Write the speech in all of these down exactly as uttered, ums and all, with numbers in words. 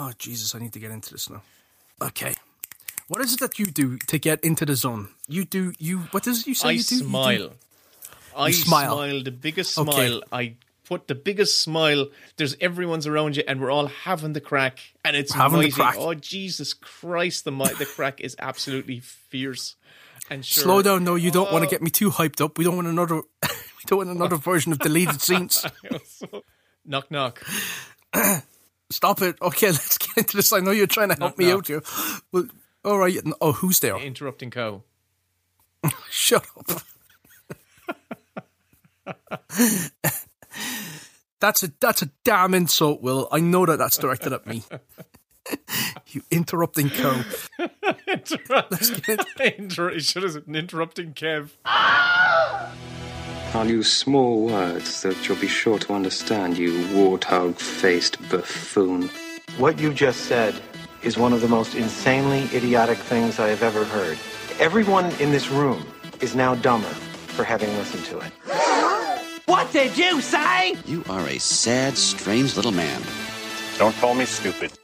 Oh, Jesus, I need to get into this now. Okay. What is it that you do to get into the zone? You do, you, what is it you say I you do? smile. You do? I You smile. smile, the biggest Okay. smile. I put the biggest smile. There's everyone's around you, and we're all having the crack, and it's Having the mighty. crack. Oh, Jesus Christ, the mi- the crack is absolutely fierce. And sure, Slow down, no, you don't Oh. want to get me too hyped up. We don't want another, we don't want another version of deleted scenes. knock knock. Stop it. Okay, let's get into this. I know you're trying to help Knock, me knock. out here. Well, all right. Oh, who's there? Interrupting cow. Shut up. That's a that's a damn insult, Will. I know that that's directed at me. You interrupting cow. Let's get Inter- it should have been interrupting Kev. I'll use small words that you'll be sure to understand, you warthog-faced buffoon. What you just said is one of the most insanely idiotic things I have ever heard. Everyone in this room is now dumber for having listened to it. What did you say? You are a sad, strange little man. Don't call me stupid.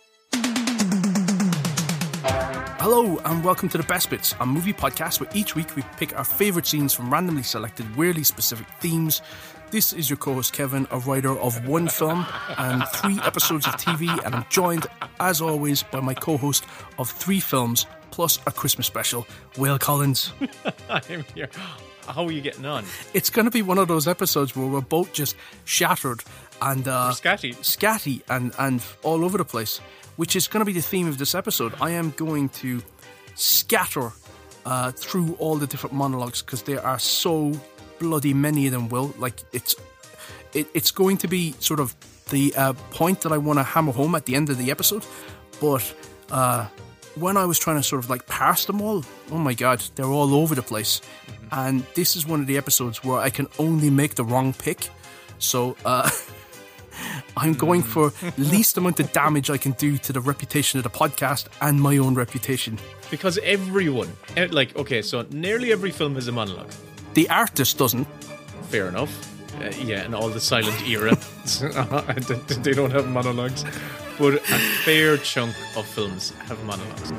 Hello and welcome to The Best Bits, a movie podcast where each week we pick our favourite scenes from randomly selected, weirdly specific themes. This is your co-host Kevin, a writer of one film and three episodes of T V, and I'm joined, as always, by my co-host of three films plus a Christmas special, Will Collins. I'm here. How are you getting on? It's going to be one of those episodes where we're both just shattered and uh, Scatty. scatty and, and all over the place, which is going to be the theme of this episode. I am going to scatter uh, through all the different monologues because there are so bloody many of them, Will. Like, it's it, it's going to be sort of the uh, point that I want to hammer home at the end of the episode. But uh, when I was trying to sort of like parse them all, oh my God, they're all over the place. Mm-hmm. And this is one of the episodes where I can only make the wrong pick. So, uh... I'm going for least amount of damage I can do to the reputation of the podcast and my own reputation. Because everyone, eh, like, okay, so nearly every film has a monologue. The artist doesn't. Fair enough. Uh, yeah, and all the silent era, they don't have monologues. But a fair chunk of films have monologues.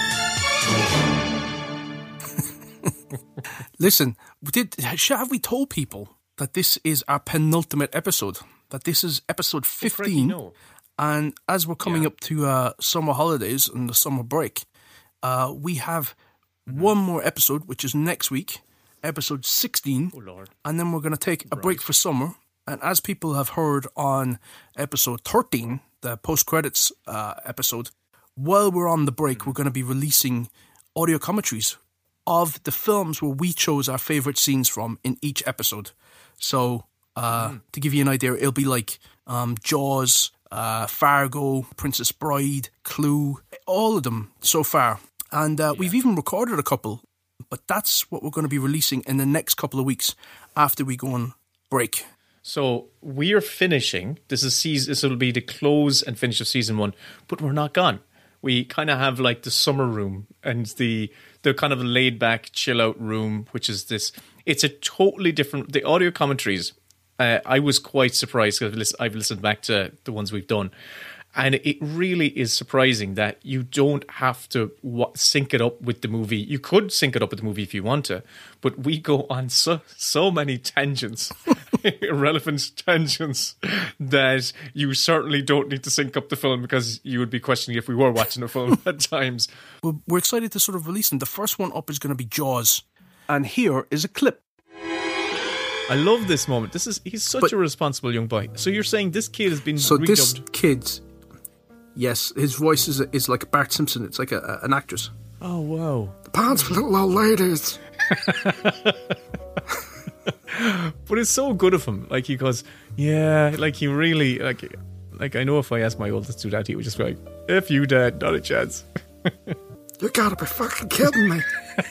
Listen, did have we told people that this is our penultimate episode? That this is episode fifteen, oh, no. And as we're coming Yeah. up to uh, summer holidays and the summer break, uh, we have mm-hmm. one more episode, which is next week, episode sixteen. Oh, Lord. And then we're going to take a Right. break for summer. And as people have heard on episode thirteen, the post-credits uh, episode, while we're on the break, mm-hmm. we're going to be releasing audio commentaries of the films where we chose our favourite scenes from in each episode. So... Uh, mm. To give you an idea, it'll be like um, Jaws, uh, Fargo, Princess Bride, Clue, all of them so far. And uh, yeah. we've even recorded a couple, but that's what we're going to be releasing in the next couple of weeks after we go on break. So we're finishing. This is season. This will be the close and finish of season one, but we're not gone. We kind of have like the summer room and the the kind of laid back, chill out room, which is this. It's a totally different. The audio commentaries. Uh, I was quite surprised because I've listened back to the ones we've done, and it really is surprising that you don't have to w- sync it up with the movie. You could sync it up with the movie if you want to, but we go on so so many tangents, irrelevant tangents, that you certainly don't need to sync up the film because you would be questioning if we were watching a film at times. We're, we're excited to sort of release them. The first one up is going to be Jaws, and here is a clip. I love this moment. This is he's such but, a responsible young boy. So you're saying this kid has been so redubbed? This kid, yes, his voice is is like Bart Simpson. It's like a, a, an actress. Oh wow! The pants for little old ladies. But it's so good of him. Like he goes, yeah. Like he really like. Like I know if I asked my oldest to do that, he would just be like, "If you dad, not a chance." You gotta be fucking kidding me.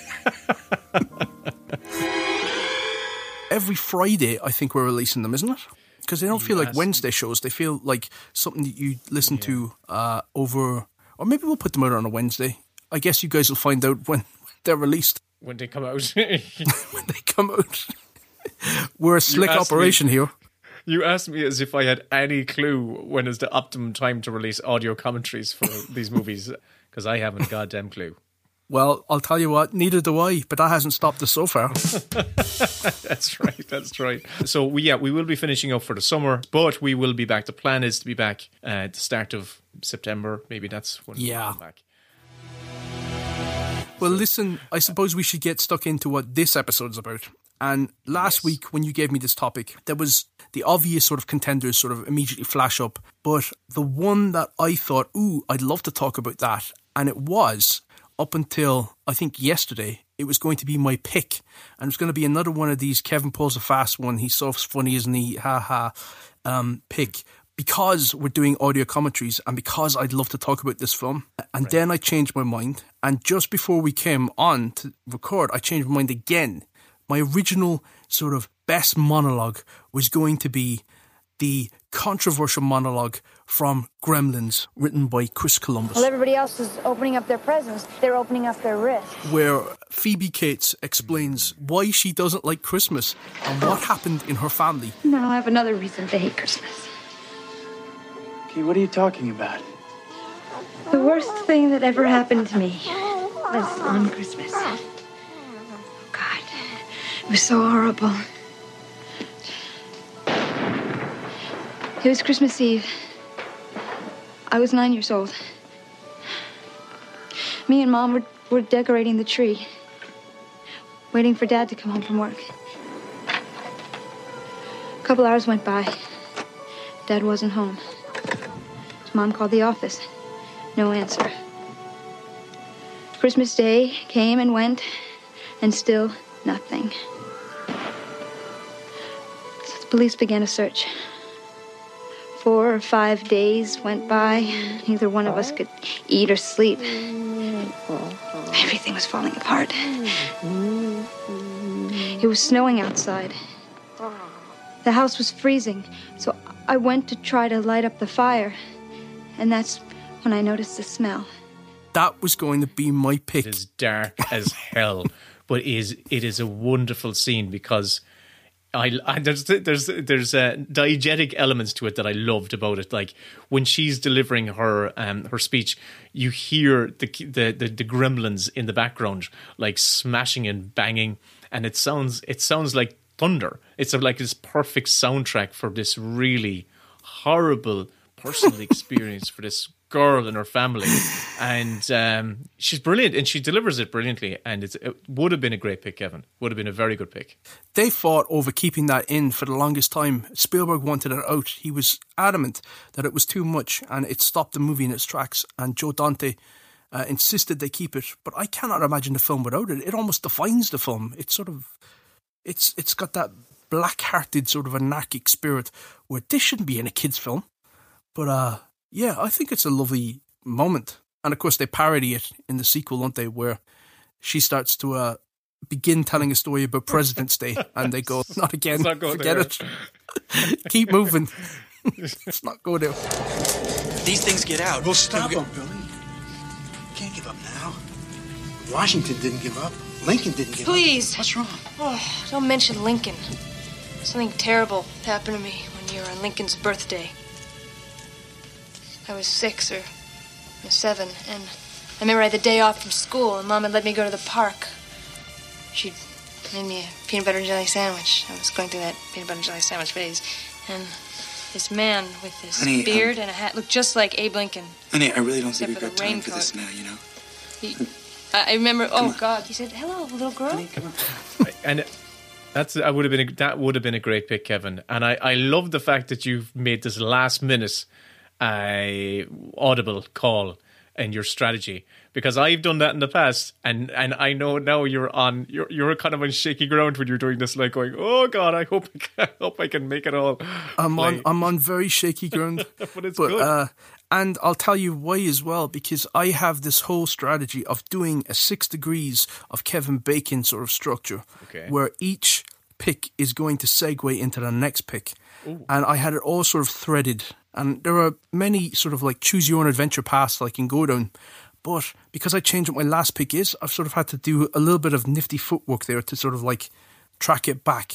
Every Friday, I think we're releasing them, isn't it? Because they don't feel yes. like Wednesday shows. They feel like something that you listen yeah. to uh, over... Or maybe we'll put them out on a Wednesday. I guess you guys will find out when they're released. When they come out. When they come out. We're a slick operation me, here. You asked me as if I had any clue when is the optimum time to release audio commentaries for these movies, because I haven't a goddamn clue. Well, I'll tell you what, neither do I, but that hasn't stopped us so far. That's right, that's right. So, we, yeah, we will be finishing up for the summer, but we will be back. The plan is to be back uh, at the start of September. Maybe that's when yeah. we'll come back. Well, listen, I suppose we should get stuck into what this episode's about. And last yes. week, when you gave me this topic, there was the obvious sort of contenders sort of immediately flash up. But the one that I thought, ooh, I'd love to talk about that. And it was, up until, I think, yesterday, it was going to be my pick. And it was going to be another one of these Kevin pulls a fast one. He's so funny, isn't he? Ha ha. Um, pick. Because we're doing audio commentaries and because I'd love to talk about this film. And right. then I changed my mind. And just before we came on to record, I changed my mind again. My original sort of best monologue was going to be the controversial monologue from Gremlins, written by Chris Columbus. While everybody else is opening up their presents, they're opening up their wrists. Where Phoebe Cates explains why she doesn't like Christmas and what happened in her family. Now I have another reason to hate Christmas. Okay, what are you talking about? The worst thing that ever happened to me was on Christmas. God, it was so horrible. It was Christmas Eve. I was nine years old. Me and Mom were, were decorating the tree, waiting for Dad to come home from work. A couple hours went by. Dad wasn't home. Mom called the office. No answer. Christmas Day came and went, and still nothing. So the police began a search. Four or five days went by. Neither one of us could eat or sleep. Everything was falling apart. It was snowing outside. The house was freezing, so I went to try to light up the fire. And that's when I noticed the smell. That was going to be my pick. It is dark as hell, but it is, it is a wonderful scene because I, I there's there's there's uh, diegetic elements to it that I loved about it. Like when she's delivering her um her speech, you hear the the the, the gremlins in the background like smashing and banging, and it sounds it sounds like thunder. It's a, like this perfect soundtrack for this really horrible personal experience for this girl and her family, and um, she's brilliant and she delivers it brilliantly, and it's, it would have been a great pick, Kevin. Would have been a very good pick. They fought over keeping that in for the longest time. Spielberg wanted it out. He was adamant that it was too much and it stopped the movie in its tracks, and Joe Dante uh, insisted they keep it, but I cannot imagine the film without it. It almost defines the film. It's sort of it's it's got that black-hearted sort of anarchic spirit where this shouldn't be in a kid's film. But uh, yeah, I think it's a lovely moment. And of course, they parody it in the sequel, don't they? Where she starts to uh, begin telling a story about President's Day, and they go, "Not again! Not Forget it. Keep moving. Let's not go there." These things get out. We'll stop them, Billy. Can't give up now. Washington didn't give up. Lincoln didn't give Please. up. Please. What's wrong? Oh, don't mention Lincoln. Something terrible happened to me one year on Lincoln's birthday. I was six or, or seven, and I remember I had the day off from school, and Mom had let me go to the park. She'd made me a peanut butter and jelly sandwich. I was going through that peanut butter and jelly sandwich phase, and this man with this honey, beard um, and a hat looked just like Abe Lincoln. Honey, I really don't think we've for got time for this now, you know? He, I, I remember, oh, on. God, he said, "Hello, little girl." Honey, come on. And that's I would have been a, that would have been a great pick, Kevin. And I, I love the fact that you've made this last minute uh, audible call in your strategy, because I've done that in the past, and, and I know now you're on you're you're kind of on shaky ground when you're doing this, like going, "Oh God, I hope I can, I hope I can make it all." I'm on I'm on very shaky ground, but it's but, good. Uh, and I'll tell you why as well, because I have this whole strategy of doing a six degrees of Kevin Bacon sort of structure, okay, where each pick is going to segue into the next pick. Ooh. And I had it all sort of threaded. And there are many sort of like choose your own adventure paths that I can go down. But because I changed what my last pick is, I've sort of had to do a little bit of nifty footwork there to sort of like track it back.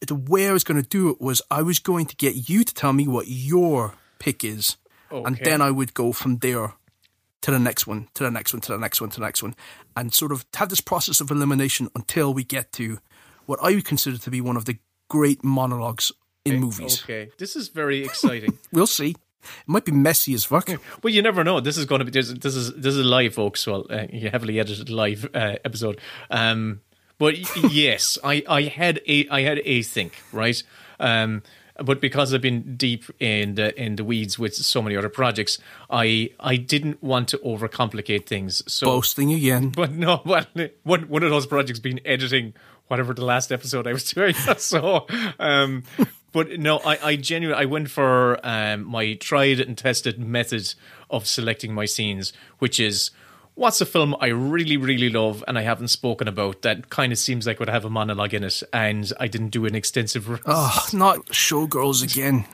the way I was going to do it was I was going to get you to tell me what your pick is. Okay. And then I would go from there to the next one, to the next one, to the next one, to the next one, and sort of have this process of elimination until we get to what I would consider to be one of the great monologues in okay. movies. Okay, this is very exciting. We'll see. It might be messy as fuck. Well, you never know. This is going to be this, this is this is live, folks. Well, uh, heavily edited live uh, episode. Um, but yes, I, I had a I had a think, right. Um, but because I've been deep in the in the weeds with so many other projects, I I didn't want to overcomplicate things. So boasting again. But no, well, one one of those projects being editing whatever the last episode I was doing. So. Um, But no, I, I genuinely I went for um, my tried and tested method of selecting my scenes, which is what's a film I really, really love and I haven't spoken about that kind of seems like would have a monologue in it, and I didn't do an extensive. Oh, not Showgirls again.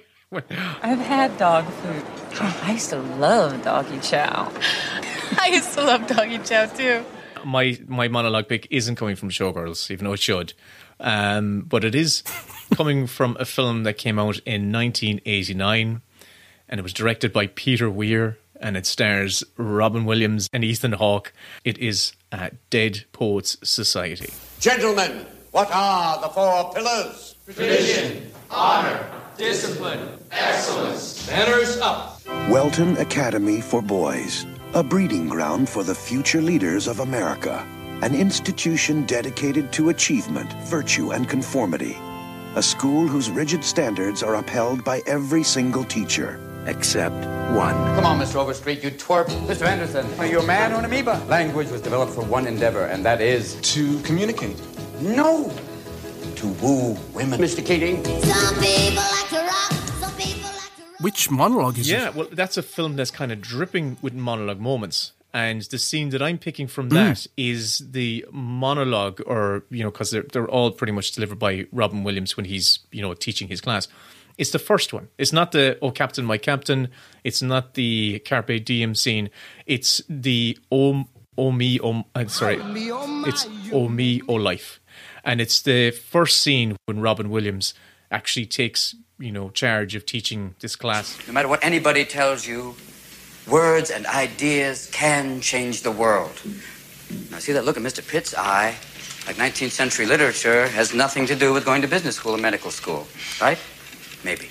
I've had dog food. I used to love doggy chow. I used to love doggy chow too. My my monologue pick isn't coming from Showgirls, even though it should. Um, but it is coming from a film that came out in nineteen eighty-nine, and it was directed by Peter Weir, and it stars Robin Williams and Ethan Hawke. It is uh, Dead Poets Society. Gentlemen, what are the four pillars? Tradition, honor, discipline, excellence. Manners up. Welton Academy for Boys, a breeding ground for the future leaders of America. An institution dedicated to achievement, virtue, and conformity. A school whose rigid standards are upheld by every single teacher, except one. Come on, Mister Overstreet, you twerp. Mister Anderson, are you a man or an amoeba? Language was developed for one endeavor, and that is... To communicate. No! To woo women. Mister Keating. Some people like to rock, some people like to rock. Which monologue is yeah, it? Yeah, well, that's a film that's kind of dripping with monologue moments. And the scene that I'm picking from that mm. is the monologue, or, you know, because they're, they're all pretty much delivered by Robin Williams when he's, you know, teaching his class. It's the first one. It's not the, oh, Captain, my Captain. It's not the Carpe Diem scene. It's the, oh, oh me, oh, I'm sorry. It's oh me, oh life. And it's the first scene when Robin Williams actually takes, you know, charge of teaching this class. No matter what anybody tells you, words and ideas can change the world. Now, see that look in Mister Pitt's eye? Like nineteenth century literature has nothing to do with going to business school or medical school, right? Maybe.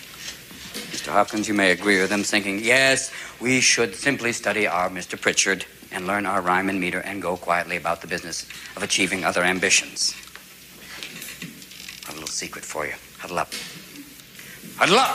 Mister Hopkins, you may agree with them, thinking, yes, we should simply study our Mister Pritchard and learn our rhyme and meter and go quietly about the business of achieving other ambitions. I have a little secret for you. Huddle up. Huddle up!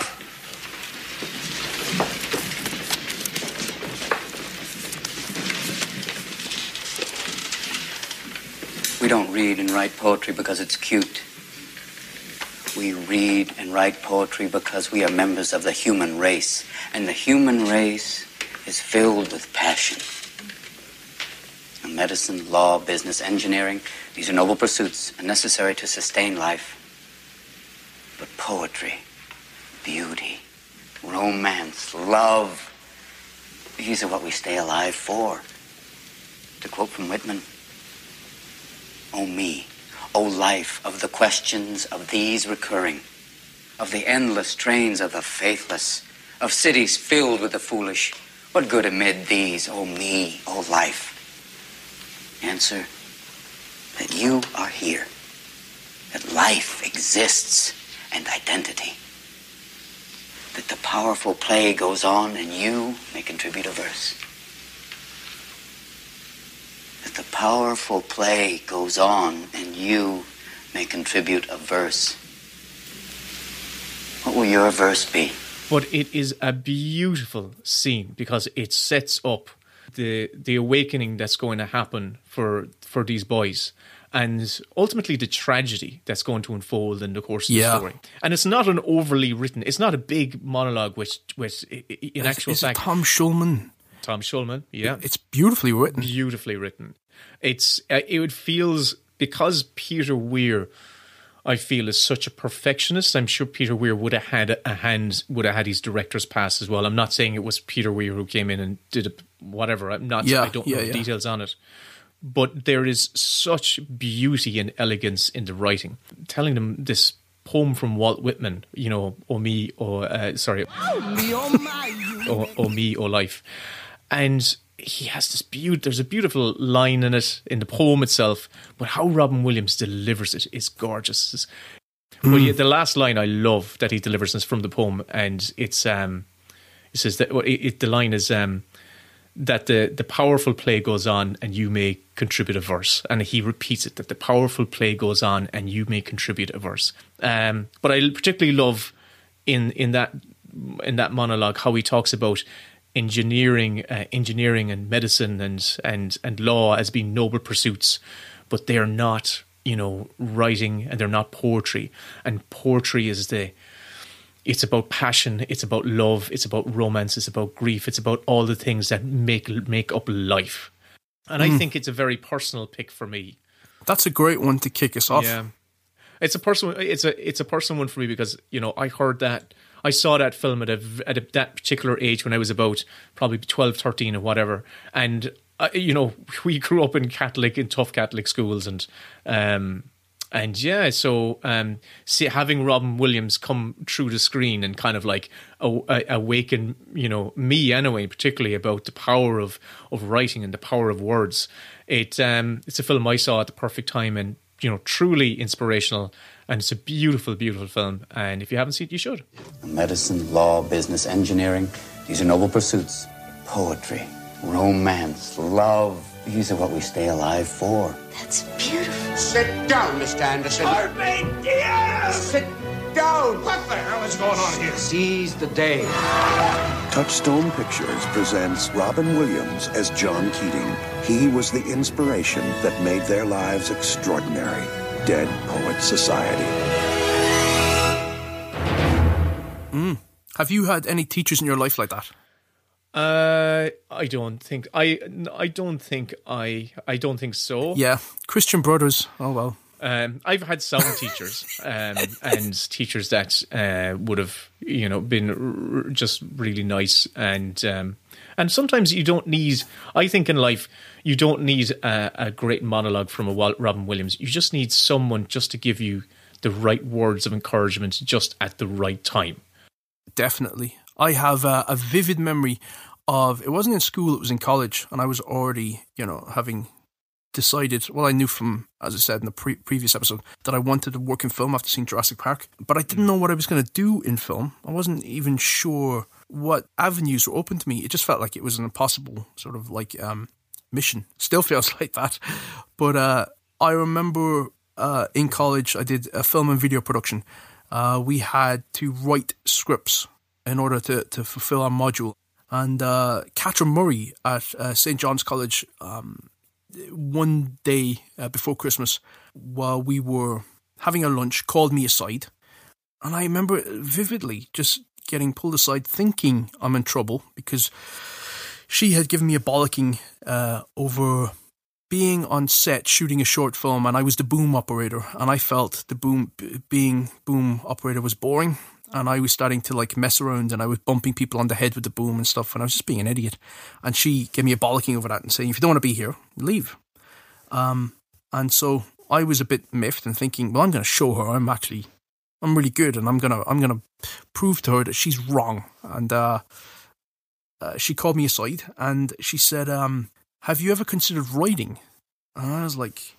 We don't read and write poetry because it's cute. We read and write poetry because we are members of the human race. And the human race is filled with passion. And medicine, law, business, engineering, these are noble pursuits and necessary to sustain life. But poetry, beauty, romance, love, these are what we stay alive for. To quote from Whitman, oh me, oh life, of the questions of these recurring, of the endless trains of the faithless, of cities filled with the foolish, what good amid these, oh me, oh life? Answer, that you are here, that life exists and identity, that the powerful play goes on and you may contribute a verse. That the powerful play goes on and you may contribute a verse. What will your verse be? But it is a beautiful scene because it sets up the the awakening that's going to happen for for these boys, and ultimately the tragedy that's going to unfold in the course of yeah. the story. And it's not an overly written, it's not a big monologue which, which in actual it's fact... Tom Schulman. Tom Schulman, yeah. It's beautifully written. Beautifully written. It's uh, it feels, because Peter Weir, I feel, is such a perfectionist. I'm sure Peter Weir would have had a hand, would have had his director's pass as well. I'm not saying it was Peter Weir who came in and did a, whatever. I'm not. Yeah, I don't yeah, know yeah. the details on it. but there is such beauty and elegance in the writing. Telling them this poem from Walt Whitman, you know, "O me, O uh, sorry, O, o me, O life," and he has this beauty. There's a beautiful line in it in the poem itself, but how Robin Williams delivers it is gorgeous. It's, mm. But yeah, the last line I love that he delivers is from the poem, and it's um, it says that well, it, it, the line is um. that the, the powerful play goes on and you may contribute a verse. And he repeats it, that the powerful play goes on and you may contribute a verse. Um, but I particularly love in in that in that monologue how he talks about engineering uh, engineering and medicine and, and, and law as being noble pursuits, but they're not, you know, writing, and they're not poetry. And poetry is the... It's about passion, it's about love, it's about romance, it's about grief, it's about all the things that make make up life. And mm. I think it's a very personal pick for me. That's a great one to kick us off. Yeah. It's a personal it's a it's a personal one for me because, you know, I heard that I saw that film at a at a, that particular age when I was about probably twelve, thirteen or whatever. And uh, you know, we grew up in Catholic in tough Catholic schools, and um And yeah, so um, see, having Robin Williams come through the screen and kind of like a, a, awaken, you know, me anyway, particularly about the power of, of writing and the power of words. It um, it's a film I saw at the perfect time, and, you know, truly inspirational. And it's a beautiful, beautiful film. And if you haven't seen it, you should. Medicine, law, business, engineering, these are noble pursuits. Poetry, romance, love. These are what we stay alive for. That's beautiful. Sit down, Mister Anderson. Forbid, dear! Sit down. What the hell is going on here? Seize the day. Touchstone Pictures presents Robin Williams as John Keating. He was the inspiration that made their lives extraordinary. Dead Poets Society. Mm. Have you had any teachers in your life like that? Uh, I don't think I. I don't think I. I don't think so. Yeah, Christian Brothers. Oh well. Um, I've had sound teachers, um, and teachers that uh, would have, you know, been r- just really nice, and um, and sometimes you don't need. I think in life you don't need a, a great monologue from a Robin Williams. You just need someone just to give you the right words of encouragement just at the right time. Definitely. I have a, a vivid memory of, it wasn't in school, it was in college, and I was already, you know, having decided, well, I knew from, as I said in the pre- previous episode, that I wanted to work in film after seeing Jurassic Park, but I didn't know what I was going to do in film. I wasn't even sure what avenues were open to me. It just felt like it was an impossible sort of like um, mission. Still feels like that. But uh, I remember uh, in college, I did a film and video production. Uh, we had to write scripts in order to, to fulfill our module. And uh, Catherine Murray at uh, Saint John's College, um, one day uh, before Christmas, while we were having a lunch, called me aside. And I remember vividly just getting pulled aside thinking I'm in trouble because she had given me a bollocking uh, over being on set shooting a short film, and I was the boom operator, and I felt the boom being boom operator was boring. And I was starting to like mess around, and I was bumping people on the head with the boom and stuff, and I was just being an idiot. And she gave me a bollocking over that and saying, if you don't want to be here, leave. Um, and so I was a bit miffed and thinking, well, I'm going to show her I'm actually, I'm really good, and I'm going to, I'm going to prove to her that she's wrong. And uh, uh, she called me aside and she said, um, have you ever considered writing? And I was like,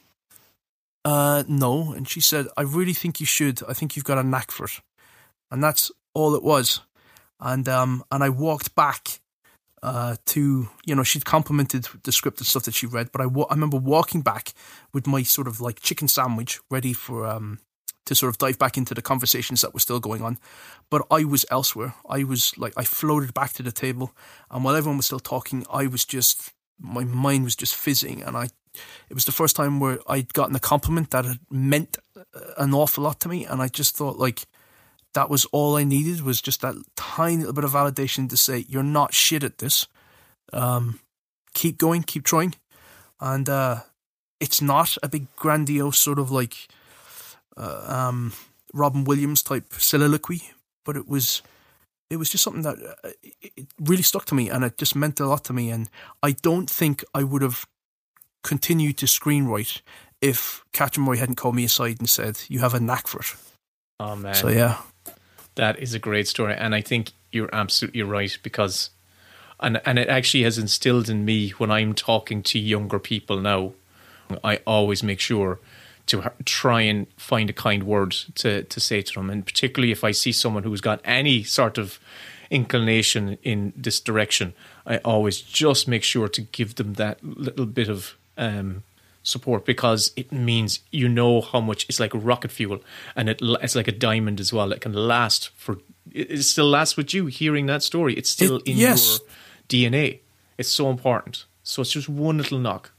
uh, no. And she said, I really think you should. I think you've got a knack for it. And that's all it was. And um, and I walked back uh, to, you know, she'd complimented the script and stuff that she read, but I, wa- I remember walking back with my sort of like chicken sandwich ready for um, to sort of dive back into the conversations that were still going on. But I was elsewhere. I was like, I floated back to the table, and while everyone was still talking, I was just, my mind was just fizzing. And I, it was the first time where I'd gotten a compliment that had meant an awful lot to me. And I just thought like, that was all I needed, was just that tiny little bit of validation to say, you're not shit at this. Um, keep going, keep trying. And uh, it's not a big grandiose sort of like uh, um, Robin Williams type soliloquy, but it was it was just something that uh, it really stuck to me, and it just meant a lot to me. And I don't think I would have continued to screenwrite if Catherine Murray hadn't called me aside and said, you have a knack for it. Oh, man. So, yeah. That is a great story. And I think you're absolutely right because, and, and it actually has instilled in me when I'm talking to younger people now, I always make sure to try and find a kind word to, to say to them. And particularly if I see someone who's got any sort of inclination in this direction, I always just make sure to give them that little bit of um, support, because it means you know how much it's like rocket fuel, and it, it's like a diamond as well. It can last for, it still lasts with you hearing that story. It's still it, in yes. your D N A. It's so important. So it's just one little knock.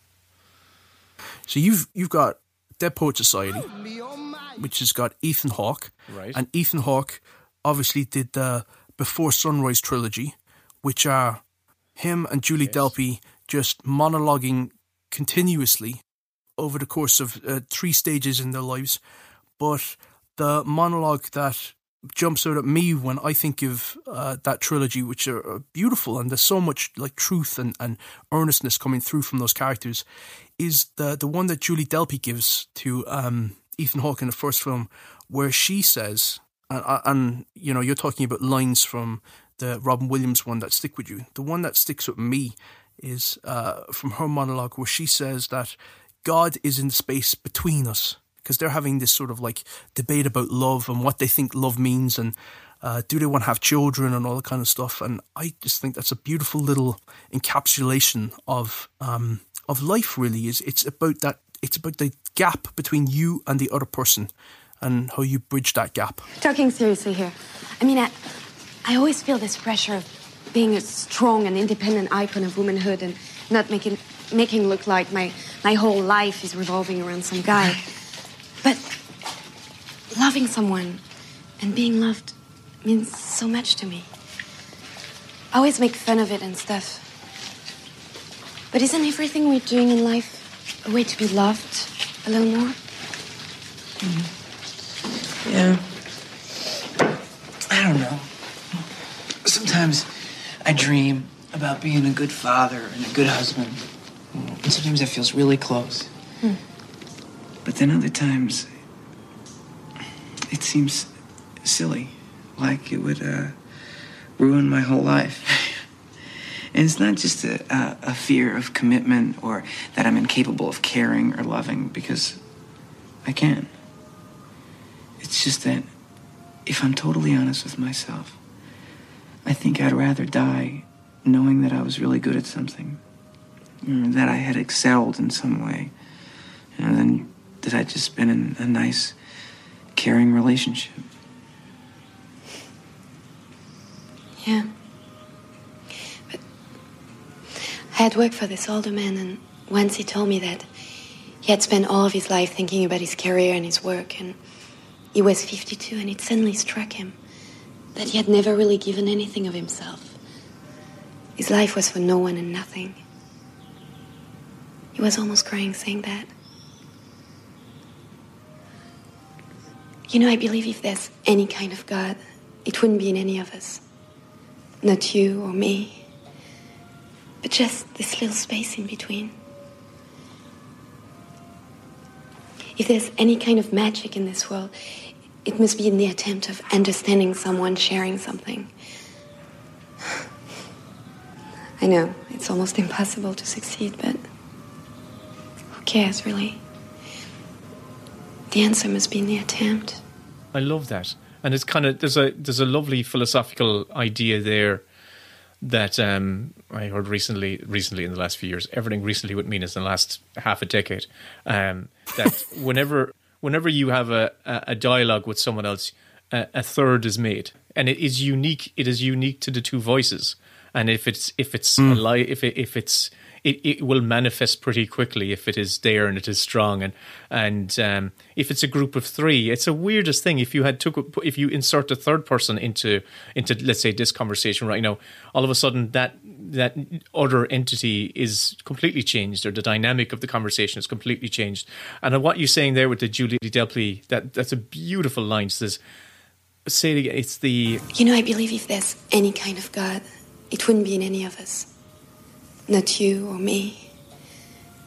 So you've you've got Dead Poet Society, which has got Ethan Hawke, right? And Ethan Hawke obviously did the Before Sunrise trilogy, which are him and Julie yes. Delpy just monologuing continuously over the course of uh, three stages in their lives. But the monologue that jumps out at me when I think of uh, that trilogy, which are uh, beautiful, and there's so much like truth and, and earnestness coming through from those characters, is the the one that Julie Delpy gives to um, Ethan Hawke in the first film, where she says, and, and you know, you're talking about lines from the Robin Williams one that stick with you. The one that sticks with me is uh, from her monologue, where she says that God is in the space between us, because they're having this sort of like debate about love and what they think love means, and uh, do they want to have children and all that kind of stuff. And I just think that's a beautiful little encapsulation of um, of life. Really, is it's about that. It's about the gap between you and the other person, and how you bridge that gap. Talking seriously here, I mean, I, I always feel this pressure of being a strong and independent icon of womanhood, and not making making look like my my whole life is revolving around some guy. But loving someone and being loved means so much to me. I always make fun of it and stuff. But isn't everything we're doing in life a way to be loved a little more? Mm-hmm. Yeah. I don't know. Sometimes I dream about being a good father and a good husband. And sometimes that feels really close. Hmm. But then other times, it seems silly, like it would uh, ruin my whole life. And it's not just a, a, a fear of commitment or that I'm incapable of caring or loving, because I can. It's just that if I'm totally honest with myself, I think I'd rather die knowing that I was really good at something, or that I had excelled in some way, and then that I'd just been in a nice, caring relationship. Yeah. But I had worked for this older man, and once he told me that he had spent all of his life thinking about his career and his work, and he was fifty-two, and it suddenly struck him that he had never really given anything of himself. His life was for no one and nothing. He was almost crying saying that. You know, I believe if there's any kind of God, it wouldn't be in any of us. Not you or me, but just this little space in between. If there's any kind of magic in this world, it must be in the attempt of understanding someone, sharing something. I know, it's almost impossible to succeed, but who cares, really? The answer must be in the attempt. I love that. And it's kind of, there's a there's a lovely philosophical idea there that um, I heard recently, recently in the last few years. Everything recently would mean is in the last half a decade. Um, that whenever whenever you have a, a dialogue with someone else, a, a third is made, and it is unique. It is unique to the two voices. And if it's if it's mm. a lie, if it, if it's It, it will manifest pretty quickly if it is there and it is strong, and and um, if it's a group of three, it's the weirdest thing. If you had took if you insert a third person into into let's say this conversation right now, all of a sudden that that other entity is completely changed, or the dynamic of the conversation is completely changed. And what you're saying there with the Julie Delpy, that that's a beautiful line. It says, say it again. It's the you know I believe if there's any kind of God, it wouldn't be in any of us. Not you or me, but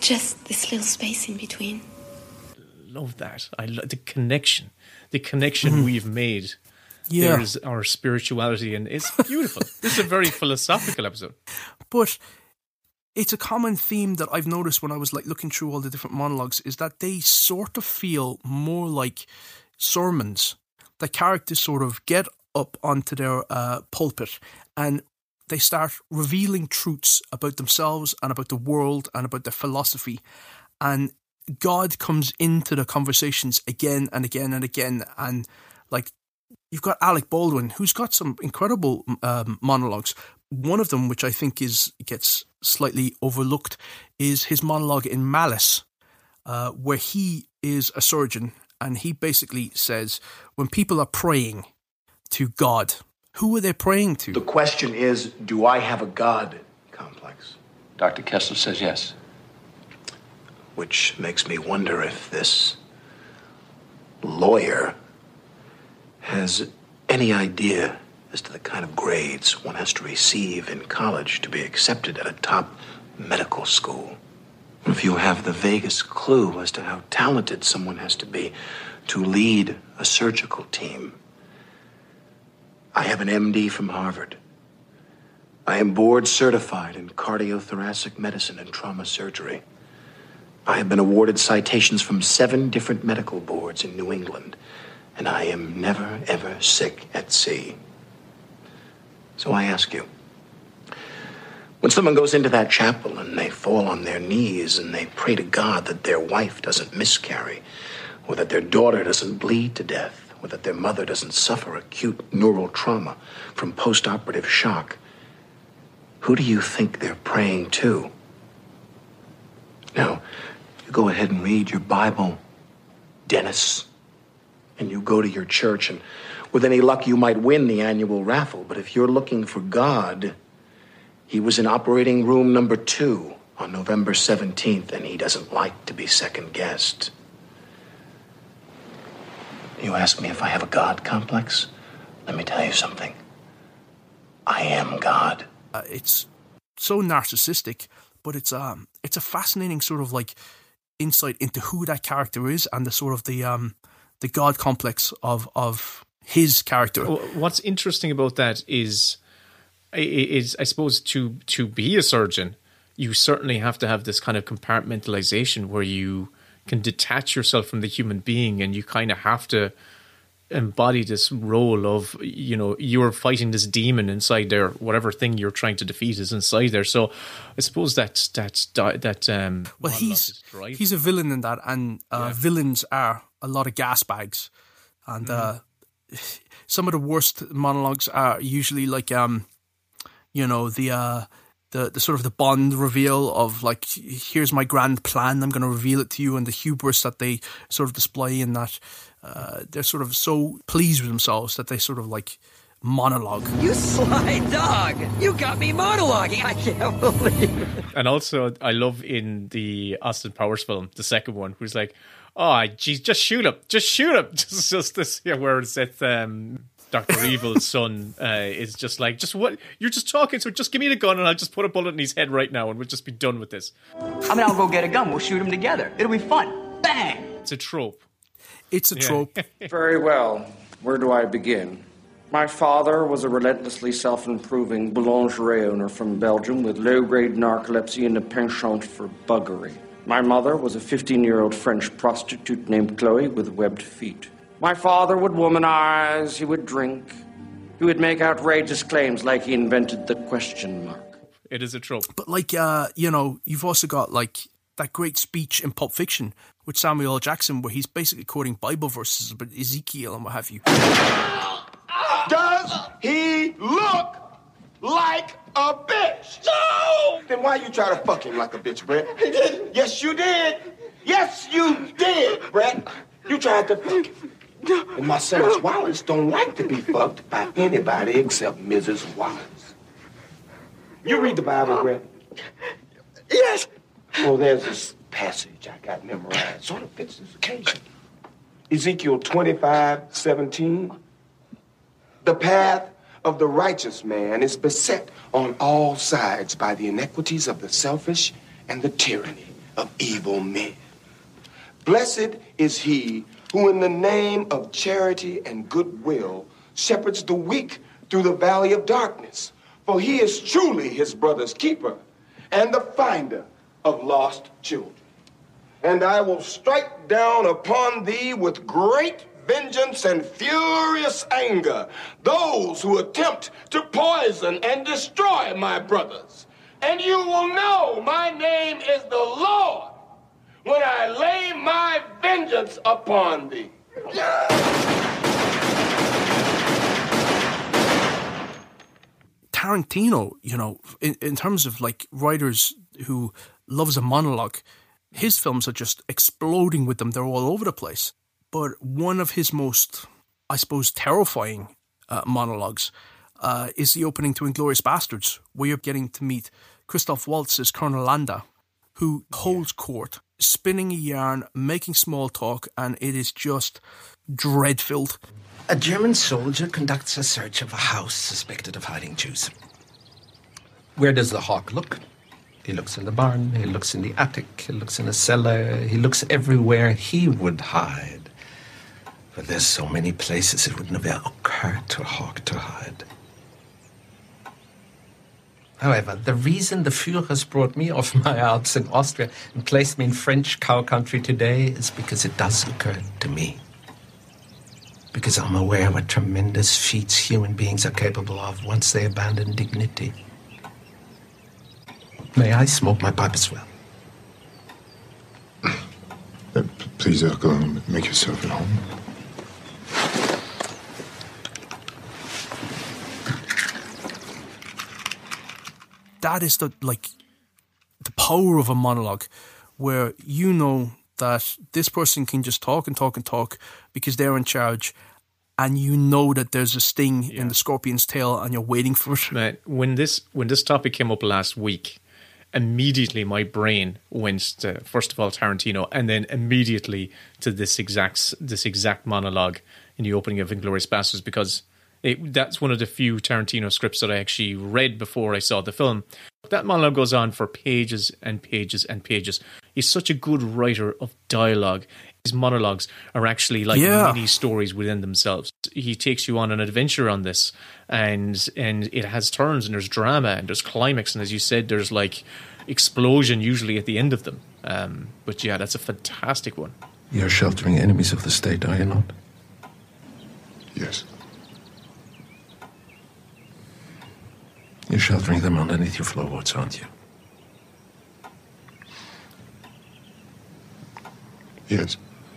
just this little space in between. Love that. I love the connection. The connection Mm. we've made. Yeah. There's our spirituality, and it's beautiful. This is a very philosophical episode. But it's a common theme that I've noticed when I was like looking through all the different monologues is that they sort of feel more like sermons. The characters sort of get up onto their uh, pulpit and they start revealing truths about themselves and about the world and about their philosophy. And God comes into the conversations again and again and again. And like, you've got Alec Baldwin, who's got some incredible um, monologues. One of them, which I think is gets slightly overlooked, is his monologue in Malice, uh, where he is a surgeon and he basically says, when people are praying to God, who are they praying to? The question is, do I have a God complex? Doctor Kessler says yes. Which makes me wonder if this lawyer has any idea as to the kind of grades one has to receive in college to be accepted at a top medical school. If you have the vaguest clue as to how talented someone has to be to lead a surgical team. I have an M D from Harvard. I am board certified in cardiothoracic medicine and trauma surgery. I have been awarded citations from seven different medical boards in New England, and I am never, ever sick at sea. So I ask you, when someone goes into that chapel and they fall on their knees and they pray to God that their wife doesn't miscarry, or that their daughter doesn't bleed to death, or that their mother doesn't suffer acute neural trauma from post-operative shock, who do you think they're praying to? Now, you go ahead and read your Bible, Dennis, and you go to your church, and with any luck you might win the annual raffle, but if you're looking for God, he was in operating room number two on November seventeenth, and he doesn't like to be second-guessed. You ask me if I have a God complex? Let me tell you something. I am God. Uh, it's so narcissistic, but it's um it's a fascinating sort of like insight into who that character is and the sort of the um the God complex of of his character. What's interesting about that is, is I suppose to to be a surgeon, you certainly have to have this kind of compartmentalization where you can detach yourself from the human being, and you kind of have to embody this role of, you know, you're fighting this demon inside there, whatever thing you're trying to defeat is inside there. So I suppose that that that um well he's he's a villain in that, and uh, yeah. villains are a lot of gas bags, and mm. uh, some of the worst monologues are usually like um you know the uh the the sort of the Bond reveal of like, here's my grand plan, I'm going to reveal it to you, and the hubris that they sort of display in that. Uh, they're sort of so pleased with themselves that they sort of like monologue. You sly dog! You got me monologuing! I can't believe it. And also, I love in the Austin Powers film, the second one, who's like, oh, geez, just shoot him. Just shoot him. Just, just this, yeah, where it's that um, Doctor Evil's son uh, is just like, just what? You're just talking, so just give me the gun and I'll just put a bullet in his head right now and we'll just be done with this. I mean, I'll go get a gun. We'll shoot him together. It'll be fun. Bang! It's a trope. It's a trope. Yeah. Very well. Where do I begin? My father was a relentlessly self-improving boulangerie owner from Belgium with low-grade narcolepsy and a penchant for buggery. My mother was a fifteen-year-old French prostitute named Chloe with webbed feet. My father would womanize, he would drink, he would make outrageous claims like he invented the question mark. It is a trope. But like, uh, you know, you've also got like that great speech in Pulp Fiction with Samuel L. Jackson where he's basically quoting Bible verses about Ezekiel and what have you. Does he look like a bitch? No! Then why you try to fuck him like a bitch, Brett? He didn't. Yes, you did. Yes, you did, Brett. You tried to fuck him. And Marcellus Wallace don't like to be fucked by anybody except Missus Wallace. You read the Bible, Brett? Yes. Well, there's this passage I got memorized. Sort of fits this occasion. Ezekiel twenty-five seventeen. The path of the righteous man is beset on all sides by the iniquities of the selfish and the tyranny of evil men. Blessed is he who in the name of charity and goodwill shepherds the weak through the valley of darkness. For he is truly his brother's keeper and the finder of lost children. And I will strike down upon thee with great vengeance and furious anger those who attempt to poison and destroy my brothers. And you will know my name is the Lord when I lay my vengeance upon thee. Tarantino, you know, in, in terms of like writers who loves a monologue, his films are just exploding with them. They're all over the place. But one of his most, I suppose, terrifying uh, monologues uh, is the opening to Inglourious Bastards, where you're getting to meet Christoph Waltz as Colonel Landa, who holds court, spinning a yarn, making small talk, and it is just dread-filled. A German soldier conducts a search of a house suspected of hiding Jews. Where does the hawk look? He looks in the barn, he looks in the attic, he looks in a cellar, he looks everywhere he would hide. But there's so many places it would never occur to a hawk to hide. However, the reason the Führers brought me off my Alps in Austria and placed me in French cow country today is because it does occur to me. Because I'm aware what tremendous feats human beings are capable of once they abandon dignity. May I smoke my pipe as well? Uh, please, uh, go and make yourself at home. That is the, like, the power of a monologue, where you know that this person can just talk and talk and talk because they're in charge, and you know that there's a sting yeah. in the scorpion's tail and you're waiting for it. Man, when this when this topic came up last week, immediately my brain went to, first of all, Tarantino, and then immediately to this exact this exact monologue in the opening of Inglourious Bastards, because it, that's one of the few Tarantino scripts that I actually read before I saw the film. That monologue goes on for pages and pages and pages. He's such a good writer of dialogue. His monologues are actually like yeah. mini stories within themselves. He takes you on an adventure on this, and and it has turns, and there's drama, and there's climax, and as you said, there's like explosion usually at the end of them. Um, but yeah, that's a fantastic one. You're sheltering enemies of the state, are you not? Yes. You're sheltering them underneath your floorboards, aren't you? Yes.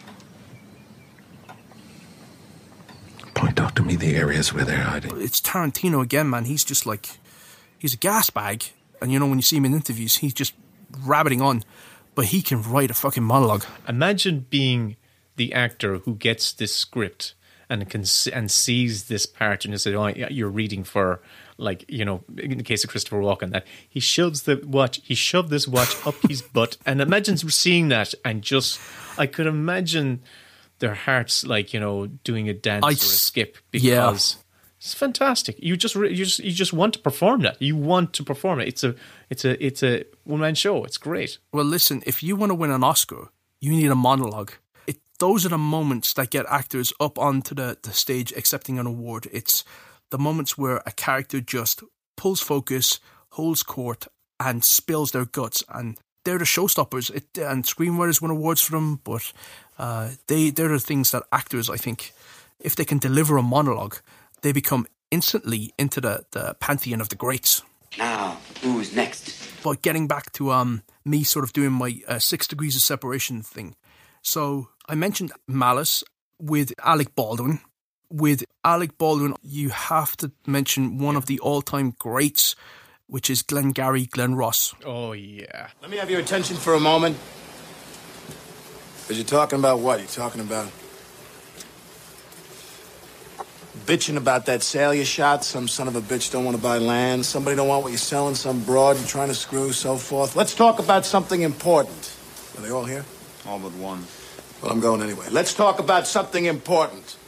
Point out to me the areas where they're hiding. It's Tarantino again, man. He's just like, he's a gas bag. And you know, when you see him in interviews, he's just rabbiting on. But he can write a fucking monologue. Imagine being the actor who gets this script and can and sees this part and says, "Oh, you're reading for." Like, you know, in the case of Christopher Walken, that he shoves the watch, he shoved this watch up his butt. And imagine seeing that and just, I could imagine their hearts, like, you know, doing a dance I, or a skip because yeah. it's fantastic. You just, you just, you just want to perform that. You want to perform it. It's a, it's a, it's a one man show. It's great. Well, listen, if you want to win an Oscar, you need a monologue. It, those are the moments that get actors up onto the, the stage accepting an award. It's the moments where a character just pulls focus, holds court, and spills their guts. And they're the showstoppers. It, and screenwriters win awards for them, but uh, they, they're the things that actors, I think, if they can deliver a monologue, they become instantly into the, the pantheon of the greats. Now, who's next? But getting back to um me sort of doing my uh, six degrees of separation thing. So I mentioned Malice with Alec Baldwin. With Alec Baldwin, you have to mention one of the all-time greats, which is Glengarry Glen Ross. Oh, yeah. Let me have your attention for a moment. Because you're talking about what? You're talking about bitching about that sale you shot. Some son of a bitch don't want to buy land. Somebody don't want what you're selling. Some broad you're trying to screw, so forth. Let's talk about something important. Are they all here? All but one. Well, I'm going anyway. Let's talk about something important.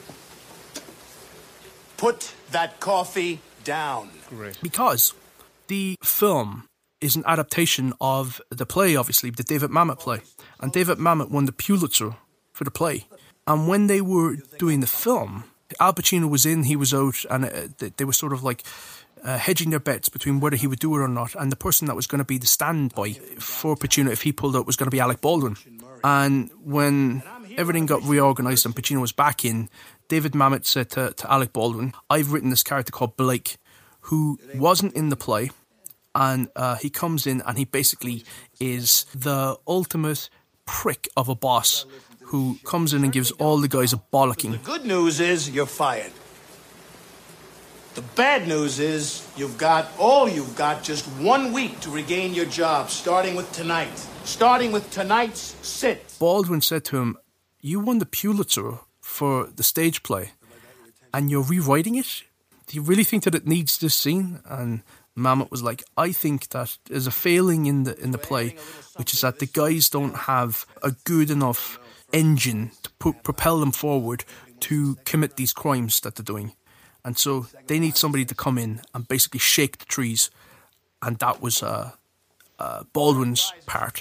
Put that coffee down. Great. Because the film is an adaptation of the play, obviously, the David Mamet play. And David Mamet won the Pulitzer for the play. And when they were doing the film, Al Pacino was in, he was out, and uh, they were sort of like uh, hedging their bets between whether he would do it or not. And the person that was going to be the standby for Pacino, if he pulled out, was going to be Alec Baldwin. And when everything got reorganised and Pacino was back in, David Mamet said to, to Alec Baldwin, I've written this character called Blake, who wasn't in the play, and uh, he comes in and he basically is the ultimate prick of a boss who comes in and gives all the guys a bollocking. The good news is you're fired. The bad news is you've got, all you've got, just one week to regain your job, starting with tonight. Starting with tonight's sit. Baldwin said to him, you won the Pulitzer for the stage play, and you're rewriting it? Do you really think that it needs this scene? And Mamet was like, I think that there's a failing in the in the play, which is that the guys don't have a good enough engine to put, propel them forward to commit these crimes that they're doing. And so they need somebody to come in and basically shake the trees. And that was uh, uh, Baldwin's part.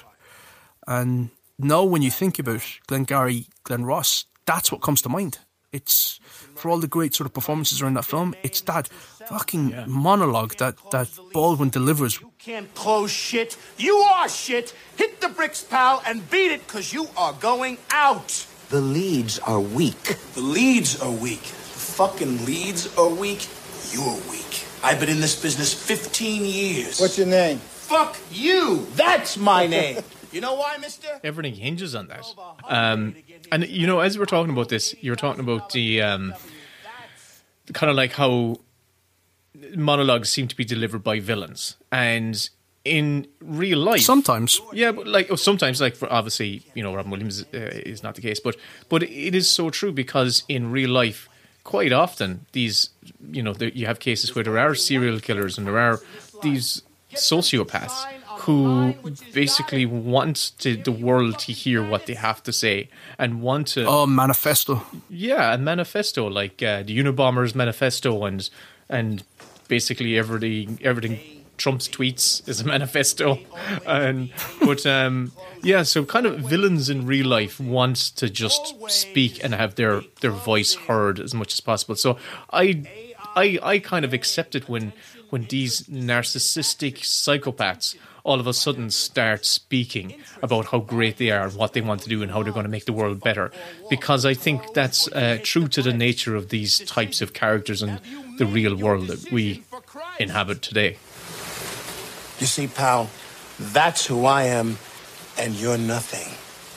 And now when you think about Glengarry Glen Ross, that's what comes to mind. It's, for all the great sort of performances around that film, it's that fucking yeah. monologue that, that Baldwin delivers. You can't close shit. You are shit. Hit the bricks, pal, and beat it, because you are going out. The leads are weak. The leads are weak. The fucking leads are weak. You're weak. I've been in this business fifteen years. What's your name? Fuck you. That's my name. You know why, mister? Everything hinges on that. Um, and, you know, as we were talking about this, you were talking about the um, kind of like how monologues seem to be delivered by villains. And in real life... Sometimes. Yeah, but like, oh, sometimes, like, for obviously, you know, Robin Williams uh, is not the case. But, but it is so true, because in real life, quite often, these, you know, there, you have cases where there are serial killers and there are these sociopaths who basically want to, the world to hear what they have to say and want to... Oh, manifesto. Yeah, a manifesto, like uh, the Unabomber's manifesto, and and basically everything, everything Trump's tweets is a manifesto. And But, um, yeah, so kind of villains in real life want to just speak and have their, their voice heard as much as possible. So I, I, I kind of accept it when, when these narcissistic psychopaths all of a sudden start speaking about how great they are and what they want to do and how they're going to make the world better. Because I think that's uh, true to the nature of these types of characters in the real world that we inhabit today. You see, pal, that's who I am, and you're nothing.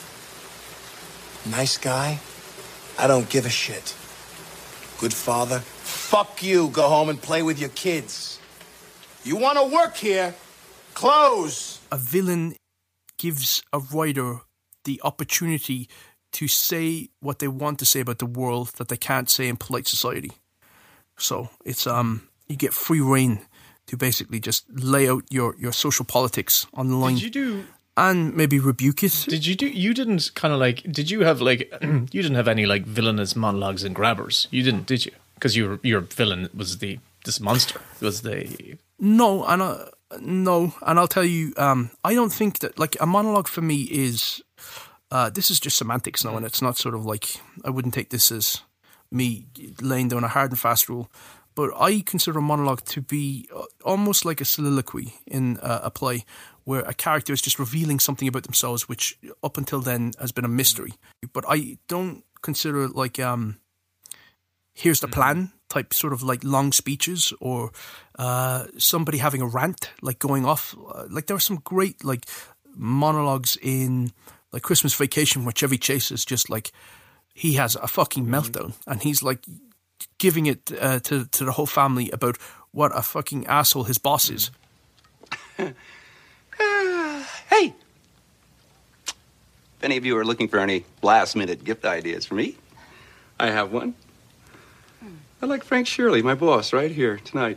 Nice guy? I don't give a shit. Good father? Fuck you. Go home and play with your kids. You want to work here? Close. A villain gives a writer the opportunity to say what they want to say about the world that they can't say in polite society. So it's um you get free rein to basically just lay out your, your social politics on the line. Did you do... And maybe rebuke it. Did you do... You didn't kind of like... Did you have like... you didn't have any like villainous monologues and grabbers. You didn't, did you? Because your your villain was the... This monster. It was the... No, and I... No, and I'll tell you, um, I don't think that, like, a monologue for me is, uh, this is just semantics now, and it's not sort of like, I wouldn't take this as me laying down a hard and fast rule, but I consider a monologue to be almost like a soliloquy in uh, a play, where a character is just revealing something about themselves, which up until then has been a mystery. But I don't consider it like, um, here's the plan type sort of like long speeches, or uh, somebody having a rant, like going off. Uh, like there are some great like monologues in like Christmas Vacation where Chevy Chase is just like, he has a fucking meltdown and he's like giving it uh, to, to the whole family about what a fucking asshole his boss is. uh, hey! If any of you are looking for any last-minute gift ideas for me, I have one. I like Frank Shirley, my boss, right here tonight.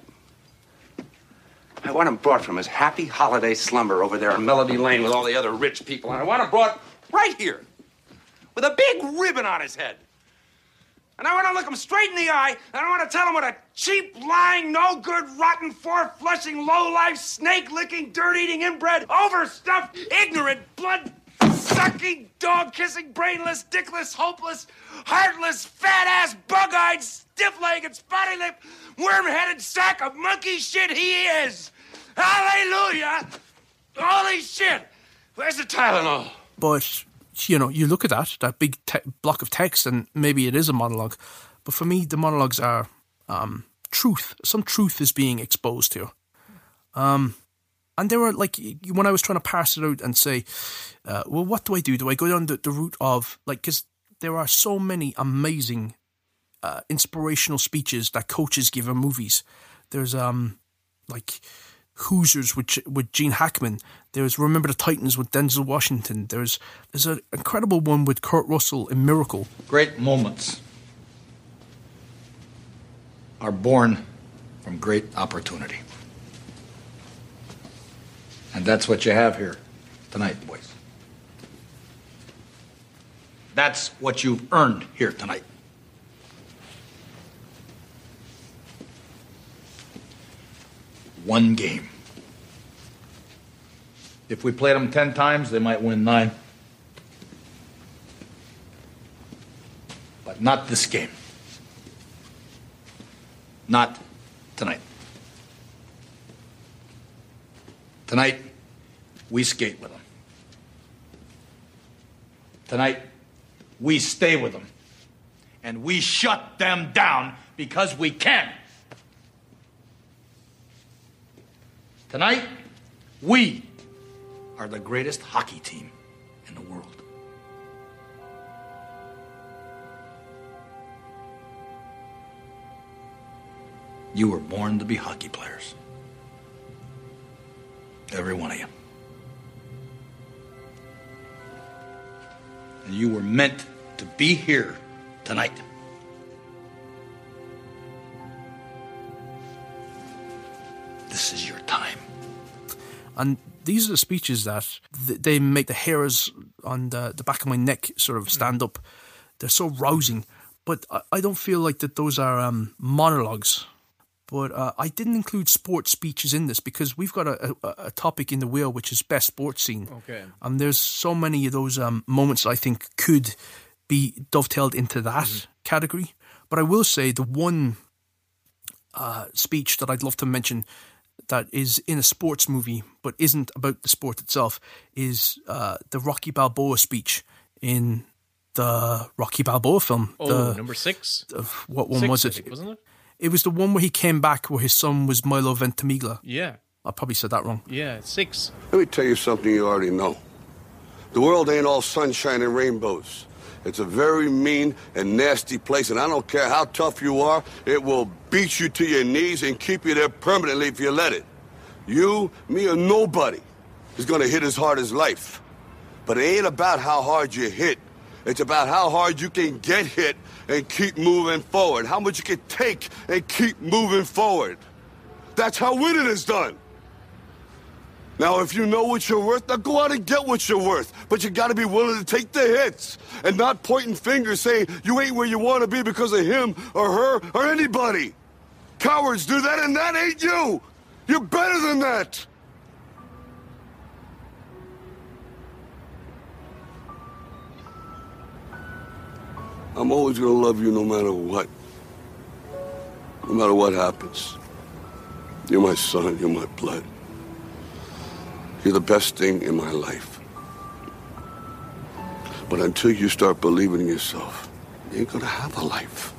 I want him brought from his happy holiday slumber over there on Melody Lane with all the other rich people, and I want him brought right here with a big ribbon on his head. And I want to look him straight in the eye, and I want to tell him what a cheap, lying, no-good, rotten, four-flushing, low-life, snake-licking, dirt-eating, inbred, overstuffed, ignorant, blood-sucking, dog-kissing, brainless, dickless, hopeless, heartless, fat-ass, bug-eyed, stiff-legged, spotty-lipped, worm-headed sack of monkey shit he is. Hallelujah! Holy shit! Where's the Tylenol? But, you know, you look at that, that big te- block of text, and maybe it is a monologue. But for me, the monologues are um, truth. Some truth is being exposed here. Um, and they were like, when I was trying to parse it out and say, uh, well, what do I do? Do I go down the, the route of, like, because there are so many amazing uh, inspirational speeches that coaches give in movies. There's, um, like... Hoosiers with with Gene Hackman. There's Remember the Titans with Denzel Washington. There's there's an incredible one with Kurt Russell in Miracle. Great moments are born from great opportunity. And that's what you have here tonight, boys. That's what you've earned here tonight. One game. If we played them ten times, they might win nine. But not this game. Not tonight. Tonight, we skate with them. Tonight, we stay with them. And we shut them down because we can. Tonight, we are the greatest hockey team in the world. You were born to be hockey players. Every one of you. And you were meant to be here tonight. This is your time. And these are the speeches that th- they make the hairs on the, the back of my neck sort of stand up. They're so rousing. But I, I don't feel like that those are um, monologues. But uh, I didn't include sports speeches in this because we've got a, a, a topic in the wheel which is best sports scene. Okay. And there's so many of those um, moments I think could be dovetailed into that mm-hmm. category. But I will say the one uh, speech that I'd love to mention that is in a sports movie but isn't about the sport itself is uh, the Rocky Balboa speech in the Rocky Balboa film. Oh, the, number six? The, what one six, was I it? think, wasn't it? It was the one where he came back where his son was Milo Ventimiglia. Yeah. I probably said that wrong. Yeah, six. Let me tell you something you already know. The world ain't all sunshine and rainbows. It's a very mean and nasty place, and I don't care how tough you are, it will beat you to your knees and keep you there permanently if you let it. You, me, or nobody is gonna hit as hard as life. But it ain't about how hard you hit. It's about how hard you can get hit and keep moving forward. How much you can take and keep moving forward. That's how winning is done. Now, if you know what you're worth, now go out and get what you're worth. But you gotta be willing to take the hits and not pointing fingers saying you ain't where you wanna be because of him or her or anybody. Cowards do that, and that ain't you. You're better than that. I'm always gonna love you no matter what. No matter what happens. You're my son, you're my blood. You're the best thing in my life. But until you start believing in yourself, you ain't gonna have a life.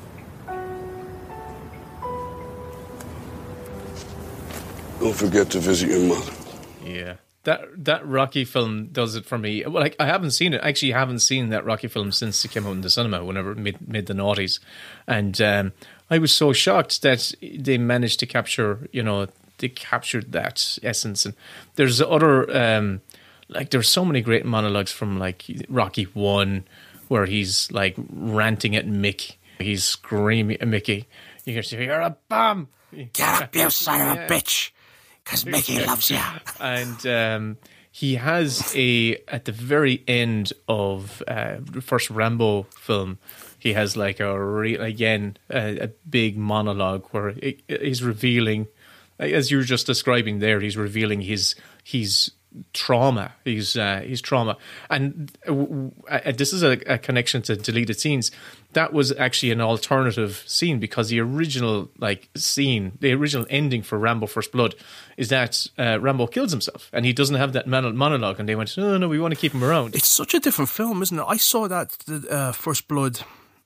Don't forget to visit your mother. Yeah. That that Rocky film does it for me. Well, like, I haven't seen it. I actually haven't seen that Rocky film since it came out in the cinema, whenever mid mid the noughties, and um, I was so shocked that they managed to capture, you know, they captured that essence. And there's other, um, like, there's so many great monologues from like Rocky One, where he's like ranting at Mick, he's screaming at Mickey. You can say, "You're a bum! Get up, you son of a bitch! Because Mickey loves you." And um, he has a at the very end of uh, the first Rambo film, he has like a re- again a, a big monologue where it, he's revealing, as you were just describing there, he's revealing his his trauma, his uh, his trauma, and uh, uh, this is a, a connection to deleted scenes. That was actually an alternative scene, because the original like scene, the original ending for Rambo First Blood is that uh, Rambo kills himself and he doesn't have that monologue, and they went, no, no, we want to keep him around. It's such a different film, isn't it? I saw that uh, First Blood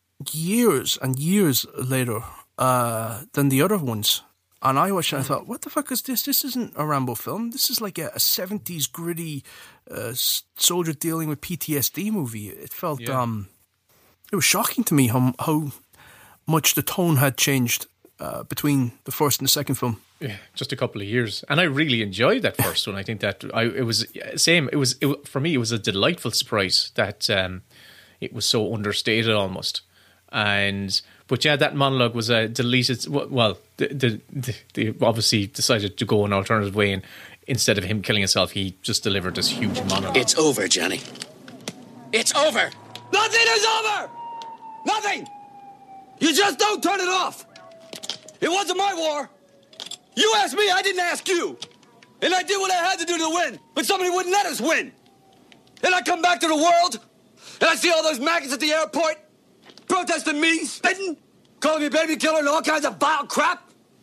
years and years later uh, than the other ones. And I watched it and I thought, what the fuck is this? This isn't a Rambo film. This is like a, a seventies gritty uh, soldier dealing with P T S D movie. It felt... Yeah. Um, It was shocking to me how how much the tone had changed uh, between the first and the second film. Yeah, just a couple of years, and I really enjoyed that first one. I think that I it was same. It was it, for me. It was a delightful surprise that um, it was so understated almost. And but yeah, that monologue was a deleted. Well, the, the, the, they obviously decided to go an alternative way, and instead of him killing himself, he just delivered this huge monologue. It's over, Johnny. It's over. Nothing is over! Nothing! You just don't turn it off! It wasn't my war! You asked me, I didn't ask you! And I did what I had to do to win, but somebody wouldn't let us win! And I come back to the world, and I see all those maggots at the airport protesting me, spitting, calling me baby killer and all kinds of vile crap!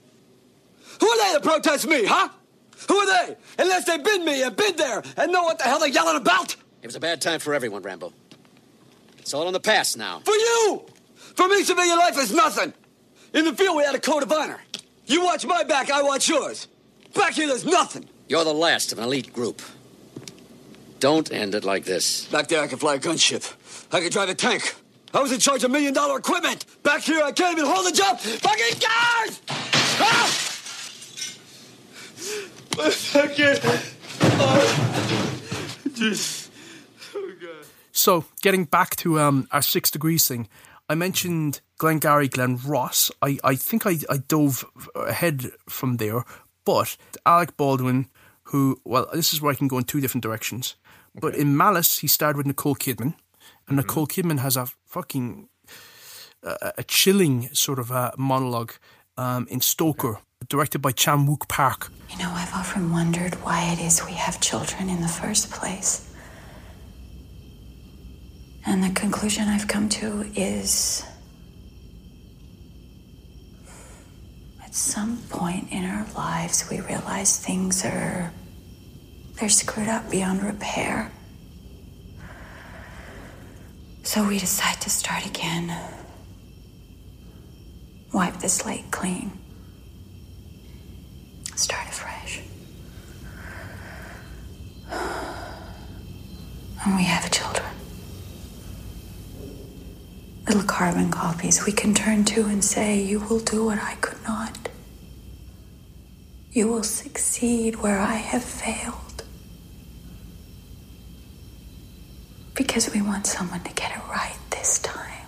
Who are they to protest me, huh? Who are they? Unless they've been me and been there and know what the hell they're yelling about! It was a bad time for everyone, Rambo. It's all in the past now. For you! For me, civilian life is nothing. In the field, we had a code of honor. You watch my back, I watch yours. Back here, there's nothing. You're the last of an elite group. Don't end it like this. Back there, I could fly a gunship. I could drive a tank. I was in charge of million-dollar equipment. Back here, I can't even hold a job. Fucking cars! Ah! Fucking... Oh. Just... Oh, God. So, getting back to um, our Six Degrees thing, I mentioned Glengarry Glen Ross. I, I think I, I dove ahead from there, but Alec Baldwin, who, well, this is where I can go in two different directions. Okay. But in Malice, he starred with Nicole Kidman, and Nicole mm-hmm. Kidman has a fucking, uh, a chilling sort of uh, monologue um, in Stoker, directed by Chan Wook Park. You know, I've often wondered why it is we have children in the first place. And the conclusion I've come to is, at some point in our lives, we realize things are, they're screwed up beyond repair. So we decide to start again. Wipe the slate clean. Start afresh. And we have children. Little carbon copies we can turn to and say, you will do what I could not. You will succeed where I have failed. Because we want someone to get it right this time.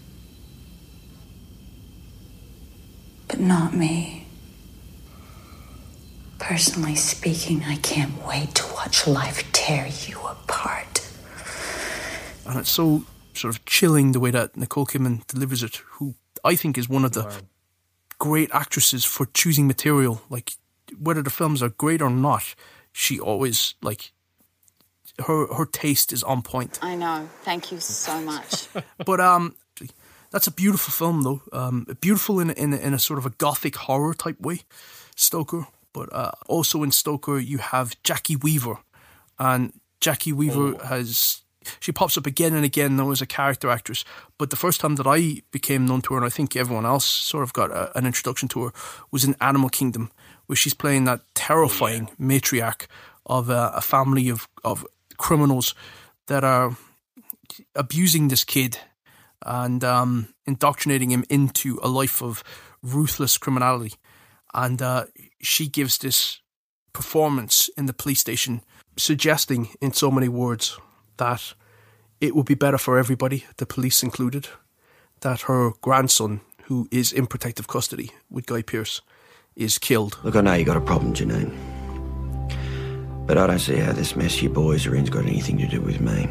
But not me. Personally speaking, I can't wait to watch life tear you apart. And it's so sort of chilling the way that Nicole Kidman delivers it, who I think is one of the wow. great actresses for choosing material. Like, whether the films are great or not, she always, like, her her taste is on point. I know. Thank you so much. But um, that's a beautiful film, though. Um, beautiful in in in a sort of a gothic horror type way, Stoker. But uh, also in Stoker, you have Jackie Weaver, and Jackie Weaver oh. has. She pops up again and again now as a character actress. But the first time that I became known to her, and I think everyone else sort of got a, an introduction to her, was in Animal Kingdom, where she's playing that terrifying oh, yeah. matriarch of a, a family of, of criminals that are abusing this kid and um, indoctrinating him into a life of ruthless criminality. And uh, she gives this performance in the police station, suggesting in so many words that it would be better for everybody, the police included, that her grandson, who is in protective custody with Guy Pearce, is killed. Look, I know you got a problem, Janine. But I don't see how this mess you boys are in's got anything to do with me.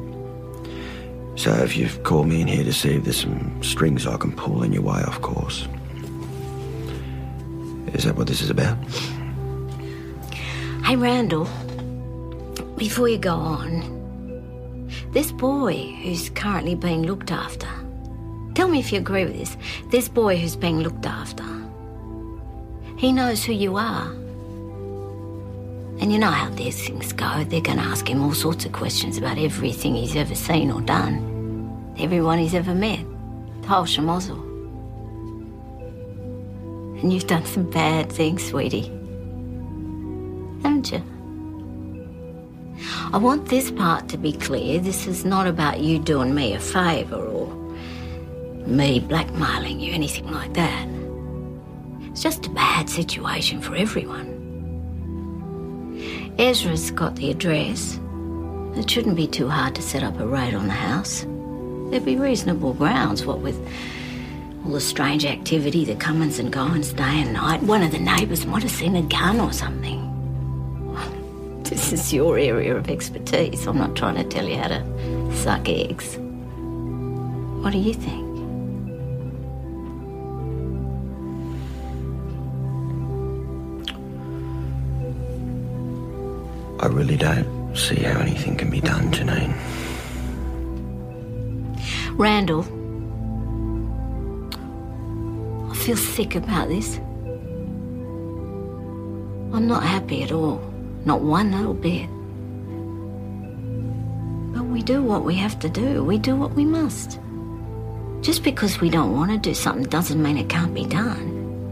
So if you've called me in here to see if there's some strings I can pull in your way, of course. Is that what this is about? Hey, Randall, before you go on, this boy who's currently being looked after, tell me if you agree with this, this boy who's being looked after, he knows who you are. And you know how these things go. They're going to ask him all sorts of questions about everything he's ever seen or done, everyone he's ever met, the whole schmozzle. And you've done some bad things, sweetie, haven't you? I want this part to be clear. This is not about you doing me a favour or me blackmailing you, anything like that. It's just a bad situation for everyone. Ezra's got the address. It shouldn't be too hard to set up a raid on the house. There'd be reasonable grounds, what with all the strange activity, the comings and goings day and night. One of the neighbours might have seen a gun or something. This is your area of expertise. I'm not trying to tell you how to suck eggs. What do you think? I really don't see how anything can be done, Janine. Randall, I feel sick about this. I'm not happy at all. Not one little bit. But we do what we have to do. We do what we must. Just because we don't want to do something doesn't mean it can't be done.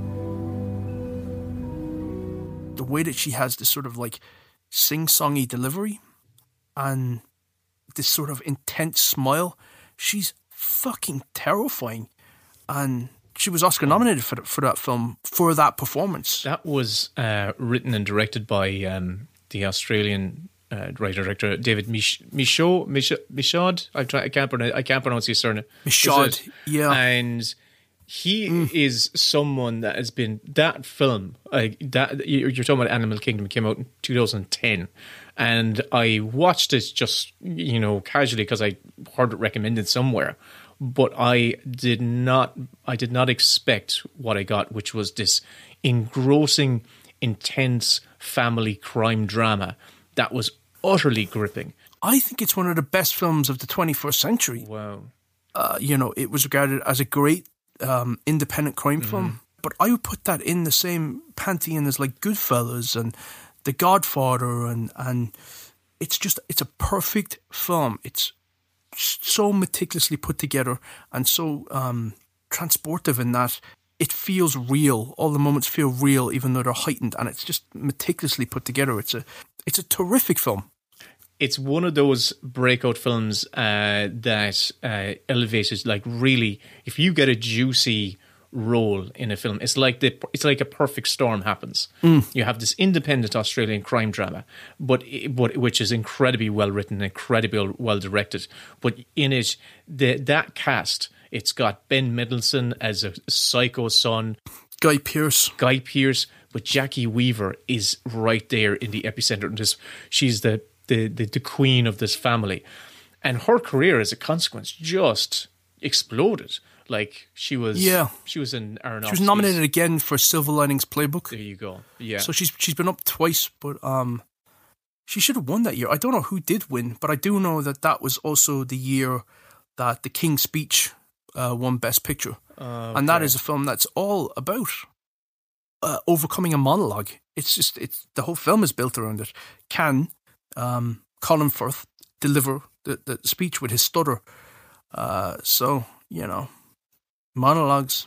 The way that she has this sort of like sing-songy delivery and this sort of intense smile, she's fucking terrifying. And she was Oscar nominated for, for that film, for that performance. That was uh, written and directed by um, the Australian uh, writer-director David Mich- Michaud. Mich- Michaud? I, try, I, can't pronounce, I can't pronounce his surname. Michaud, yeah. And he mm. is someone that has been... That film, uh, that you're talking about Animal Kingdom, came out in two thousand ten. And I watched it just, you know, casually because I heard it recommended somewhere. But I did not I did not expect what I got, which was this engrossing, intense family crime drama that was utterly gripping. I think it's one of the best films of the twenty-first century. Wow. Uh, you know, it was regarded as a great um, independent crime mm-hmm. film. But I would put that in the same pantheon as like Goodfellas and The Godfather, and and it's just it's a perfect film. It's so meticulously put together and so um, transportive in that it feels real. All the moments feel real, even though they're heightened, and it's just meticulously put together. It's a it's a terrific film. It's one of those breakout films uh, that uh, elevated, like really, if you get a juicy role in a film, it's like the it's like a perfect storm happens. Mm. You have this independent Australian crime drama, but but which is incredibly well written, incredibly well directed. But in it, the that cast, it's got Ben Mendelsohn as a psycho son, Guy Pearce, Guy Pearce, but Jackie Weaver is right there in the epicenter of this. She's the the the, the queen of this family, and her career as a consequence just exploded. Like she was, yeah. She was in Aronofsky's. She was nominated again for Silver Linings Playbook. There you go. Yeah. So she's she's been up twice, but um, she should have won that year. I don't know who did win, but I do know that that was also the year that The King's Speech uh, won Best Picture, uh, okay. and that is a film that's all about uh, overcoming a monologue. It's just it's the whole film is built around it. Can um, Colin Firth deliver the, the speech with his stutter? Uh, so you know. Monologues.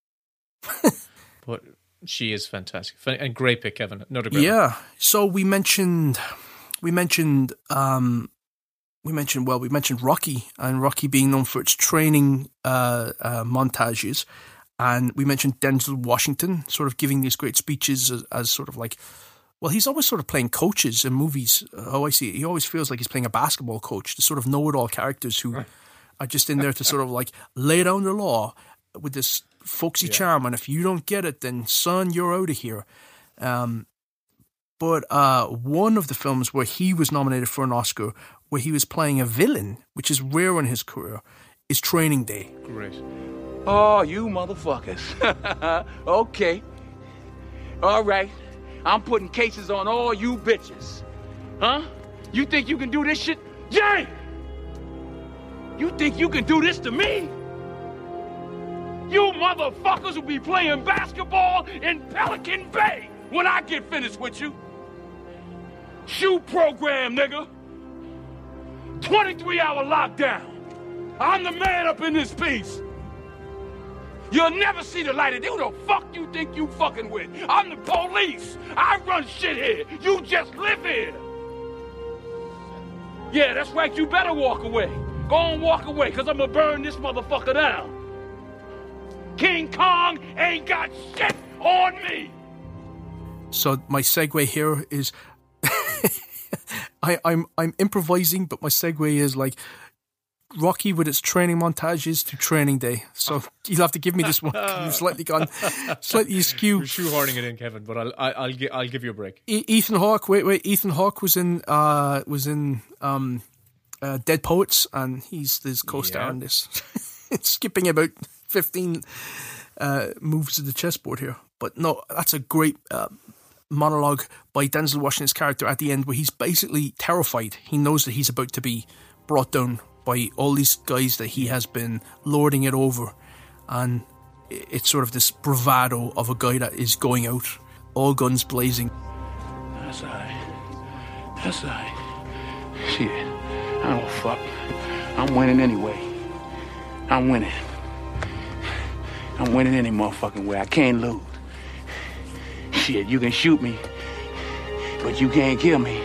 But she is fantastic. And great pick, Kevin. Another great Yeah. one. So we mentioned we mentioned um we mentioned well, we mentioned Rocky, and Rocky being known for its training uh, uh montages, and we mentioned Denzel Washington sort of giving these great speeches as, as sort of like, well, he's always sort of playing coaches in movies. Oh, I see. He always feels like he's playing a basketball coach, the sort of know-it-all characters who right. are just in there to sort of like lay down the law with this folksy yeah. charm, and if you don't get it, then son, you're out of here. Um, But uh, one of the films where he was nominated for an Oscar, where he was playing a villain, which is rare in his career, is Training Day. Great. Oh, you motherfuckers. Okay. All right. I'm putting cases on all you bitches. Huh? You think you can do this shit? Jay! You think you can do this to me? You motherfuckers will be playing basketball in Pelican Bay when I get finished with you. Shoe program, nigga. twenty-three hour lockdown. I'm the man up in this piece. You'll never see the light of day. Who the fuck you think you fucking with? I'm the police. I run shit here. You just live here. Yeah, that's right. You better walk away. Go on, walk away, because I'm going to burn this motherfucker down. King Kong ain't got shit on me. So my segue here is... I, I'm I'm improvising, but my segue is like Rocky with its training montages to Training Day. So you'll have to give me this one. You've slightly gone, slightly askew. You're shoehorning it in, Kevin, but I'll I'll I'll, gi- I'll give you a break. E- Ethan Hawke, wait, wait. Ethan Hawke was in uh was in um uh, Dead Poets, and he's his co-star Yeah. in this. It's skipping about fifteen uh, moves of the chessboard here, but no, that's a great. Uh, monologue by Denzel Washington's character at the end, where he's basically terrified. He knows that he's about to be brought down by all these guys that he has been lording it over, and it's sort of this bravado of a guy that is going out, all guns blazing. That's alright. That's alright. Shit. I don't fuck. I'm winning anyway. I'm winning. I'm winning any motherfucking way. I can't lose. Shit, you can shoot me, but you can't kill me.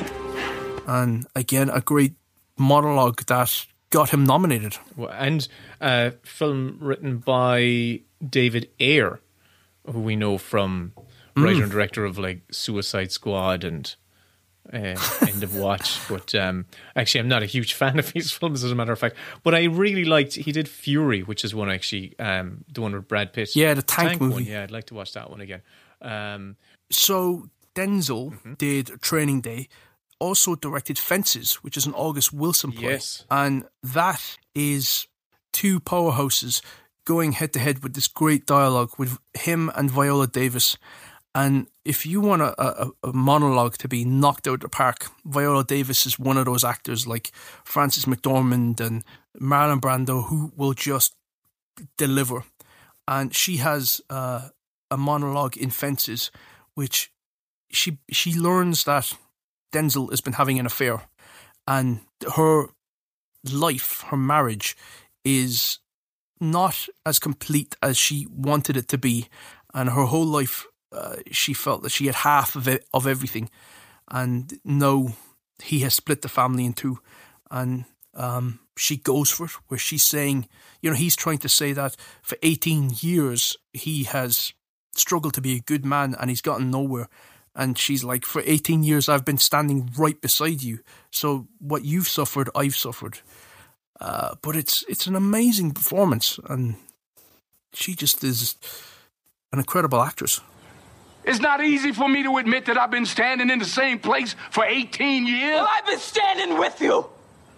And again, a great monologue that got him nominated. Well, and a film written by David Ayer, who we know from writer Mm. and director of like Suicide Squad and uh, End of Watch. But um, actually, I'm not a huge fan of his films, as a matter of fact. But I really liked, he did Fury, which is one actually, um, the one with Brad Pitt. Yeah, the tank movie. one. Yeah, I'd like to watch that one again. Um, So Denzel Mm-hmm. did Training Day, also directed Fences, which is an August Wilson play. Yes. And that is two powerhouses going head to head with this great dialogue with him and Viola Davis. And if you want a, a, a monologue to be knocked out of the park, Viola Davis is one of those actors like Frances McDormand and Marlon Brando who will just deliver. And she has uh, a monologue in Fences, which she she learns that Denzel has been having an affair, and her life, her marriage, is not as complete as she wanted it to be, and her whole life uh, she felt that she had half of it, of everything, and now he has split the family in two, and um, she goes for it, where she's saying, you know, he's trying to say that for eighteen years he has struggled to be a good man and he's gotten nowhere. And she's like, for eighteen years I've been standing right beside you. So what you've suffered, I've suffered. Uh, but it's it's an amazing performance, and she just is an incredible actress. It's not easy for me to admit that I've been standing in the same place for eighteen years. Well, I've been standing with you.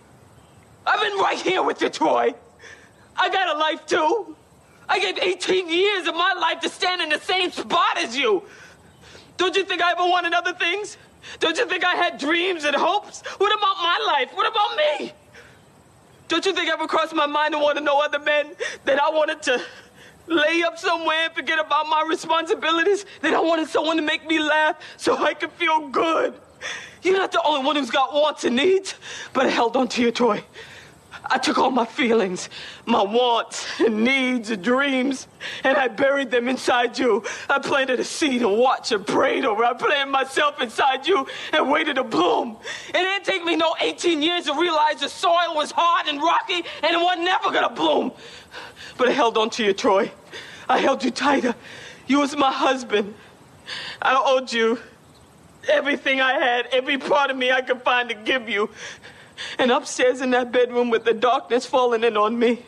I've been right here with you, Troy. I got a life, too. I gave eighteen years of my life to stand in the same spot as you. Don't you think I ever wanted other things? Don't you think I had dreams and hopes? What about my life? What about me? Don't you think it ever crossed my mind to want to know other men? That I wanted to lay up somewhere and forget about my responsibilities? That I wanted someone to make me laugh so I could feel good? You're not the only one who's got wants and needs, but I held on to you, Troy. I took all my feelings, my wants and needs and dreams, and I buried them inside you. I planted a seed and watched and prayed over. I planted myself inside you and waited to bloom. It didn't take me no eighteen years to realize the soil was hard and rocky and it was never gonna bloom. But I held on to you, Troy. I held you tighter. You was my husband. I owed you everything I had, every part of me I could find to give you. And upstairs in that bedroom with the darkness falling in on me,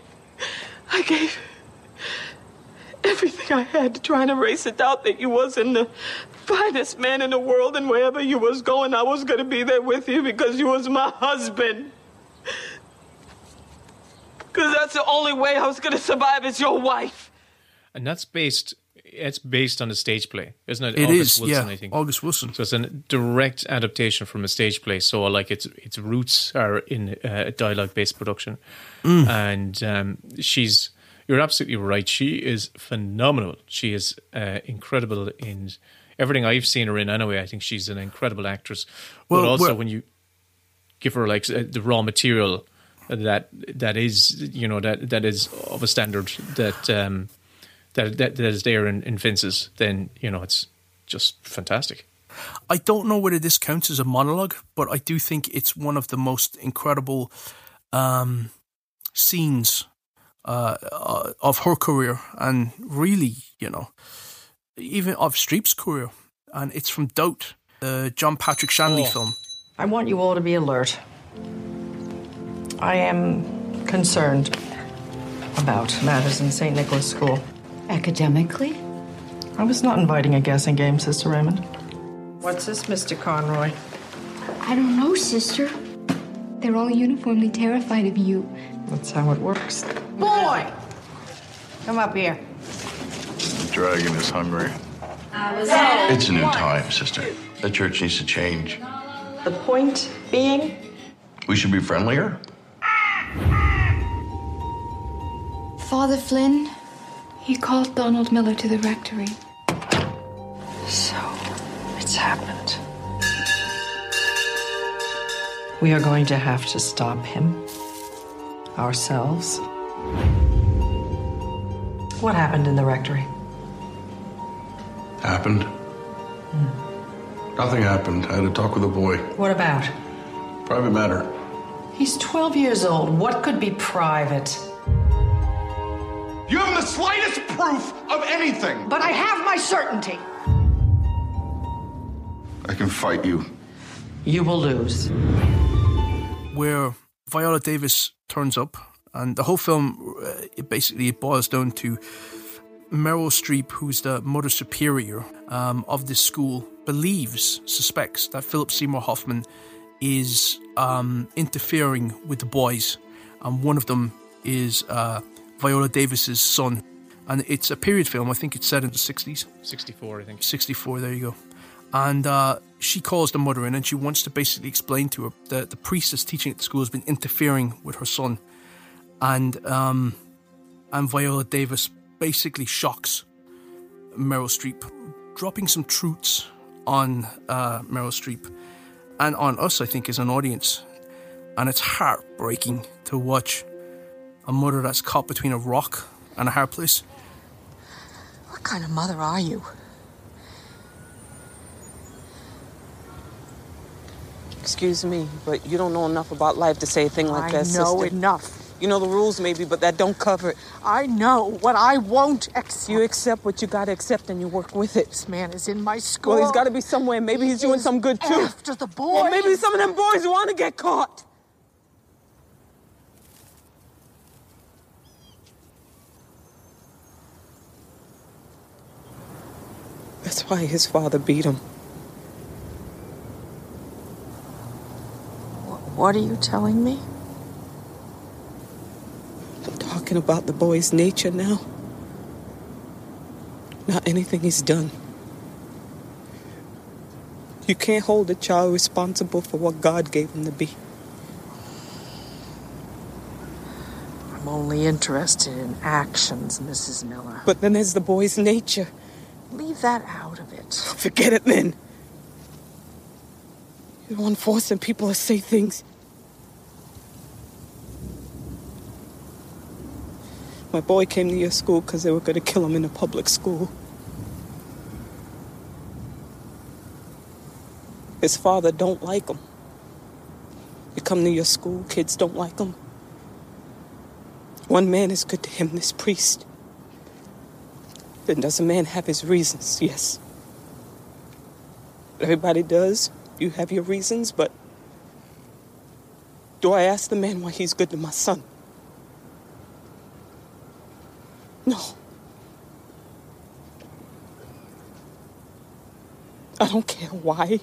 I gave everything I had to try and erase the doubt that you wasn't the finest man in the world, and wherever you was going, I was gonna be there with you because you was my husband. Because that's the only way I was gonna survive as your wife. And that's based, it's based on a stage play, isn't it? It August is, Wilson, yeah. I think. August Wilson. So it's a direct adaptation from a stage play. So like its its roots are in a dialogue-based production. Mm. And um, she's, you're absolutely right. She is phenomenal. She is uh, incredible in everything I've seen her in anyway. I think she's an incredible actress. Well, but also well- when you give her like uh, the raw material that that is, you know, that that is of a standard that um, that, that that is there in, in Fences, then, you know, it's just fantastic. I don't know whether this counts as a monologue, but I do think it's one of the most incredible um, scenes uh, uh, of her career, and really, you know, even of Streep's career. And it's from Doubt, the John Patrick Shanley Oh. film. I want you all to be alert. I am concerned about matters in Saint Nicholas School. Academically? I was not inviting a guessing game, Sister Raymond. What's this, Mister Conroy? I don't know, sister. They're all uniformly terrified of you. That's how it works. Boy! Come up here. The dragon is hungry. It's a new time, sister. The church needs to change. The point being? We should be friendlier. Father Flynn, he called Donald Miller to the rectory. So, it's happened. We are going to have to stop him. Ourselves. What happened in the rectory? Happened? Nothing happened. I had a talk with a boy. What about? Private matter. He's twelve years old. What could be private? You haven't the slightest proof of anything. But I have my certainty. I can fight you. You will lose. Where Viola Davis turns up, and the whole film, uh, it basically it boils down to Meryl Streep, who's the mother superior um, of this school, believes, suspects that Philip Seymour Hoffman is um, interfering with the boys, and one of them is uh, Viola Davis's son. And it's a period film. I think it's set in the sixties. sixty-four, I think. sixty-four, there you go. And uh, she calls the mother in, and she wants to basically explain to her that the priest that's teaching at the school has been interfering with her son. And um, and Viola Davis basically shocks Meryl Streep, dropping some truths on uh, Meryl Streep and on us, I think, as an audience. And it's heartbreaking to watch a mother that's caught between a rock and a hard place. What kind of mother are you? Excuse me, but you don't know enough about life to say a thing like I that, sister. know enough. You know the rules maybe, but that don't cover it. I know what I won't accept. You accept what you gotta accept and you work with it. This man is in my school. Well, he's gotta be somewhere. Maybe he's doing some good too. After the boys. Or maybe some of them boys want to get caught. That's why his father beat him. What are you telling me? I'm talking about the boy's nature now. Not anything he's done. You can't hold a child responsible for what God gave him to be. I'm only interested in actions, Missus Miller. But then there's the boy's nature. Leave that out of it. Forget it then. You're the one forcing people to say things. My boy came to your school because they were going to kill him in a public school. His father don't like him. You come to your school, kids don't like him. One man is good to him, this priest. Then does a man have his reasons? Yes. Everybody does. You have your reasons, but do I ask the man why he's good to my son? No. I don't care why.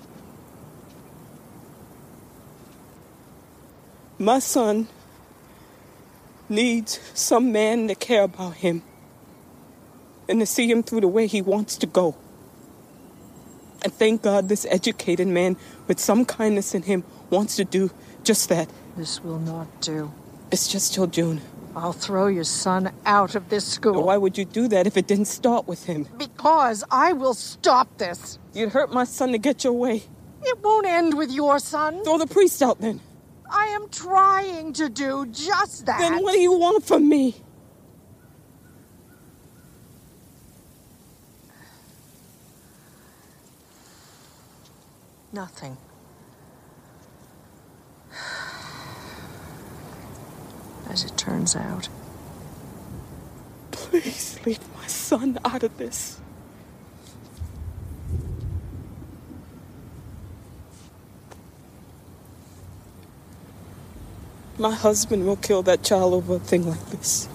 My son needs some man to care about him and to see him through the way he wants to go. And thank God this educated man with some kindness in him wants to do just that. This will not do. It's just till June. I'll throw your son out of this school. Why would you do that if it didn't start with him? Because I will stop this. You'd hurt my son to get your way. It won't end with your son. Throw the priest out then. I am trying to do just that. Then what do you want from me? Nothing. As it turns out. Please leave my son out of this. My husband will kill that child over a thing like this.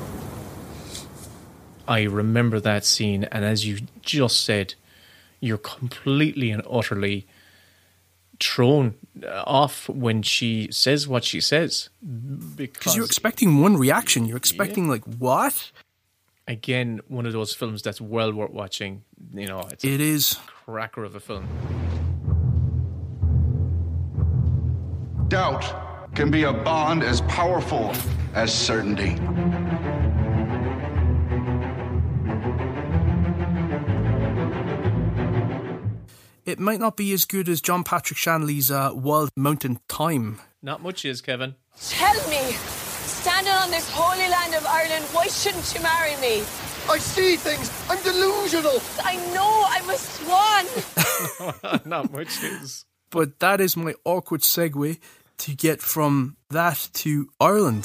I remember that scene, and as you just said, you're completely and utterly thrown off when she says what she says. Because you're expecting one reaction. You're expecting, yeah. like, what? Again, one of those films that's well worth watching. You know, it's it a is. cracker of a film. Doubt can be a bond as powerful as certainty. It might not be as good as John Patrick Shanley's uh, Wild Mountain Thyme. Not much is, Kevin. Tell me, standing on this holy land of Ireland, why shouldn't you marry me? I see things. I'm delusional. I know, I'm a swan. Not much is. But that is my awkward segue to get from that to Ireland.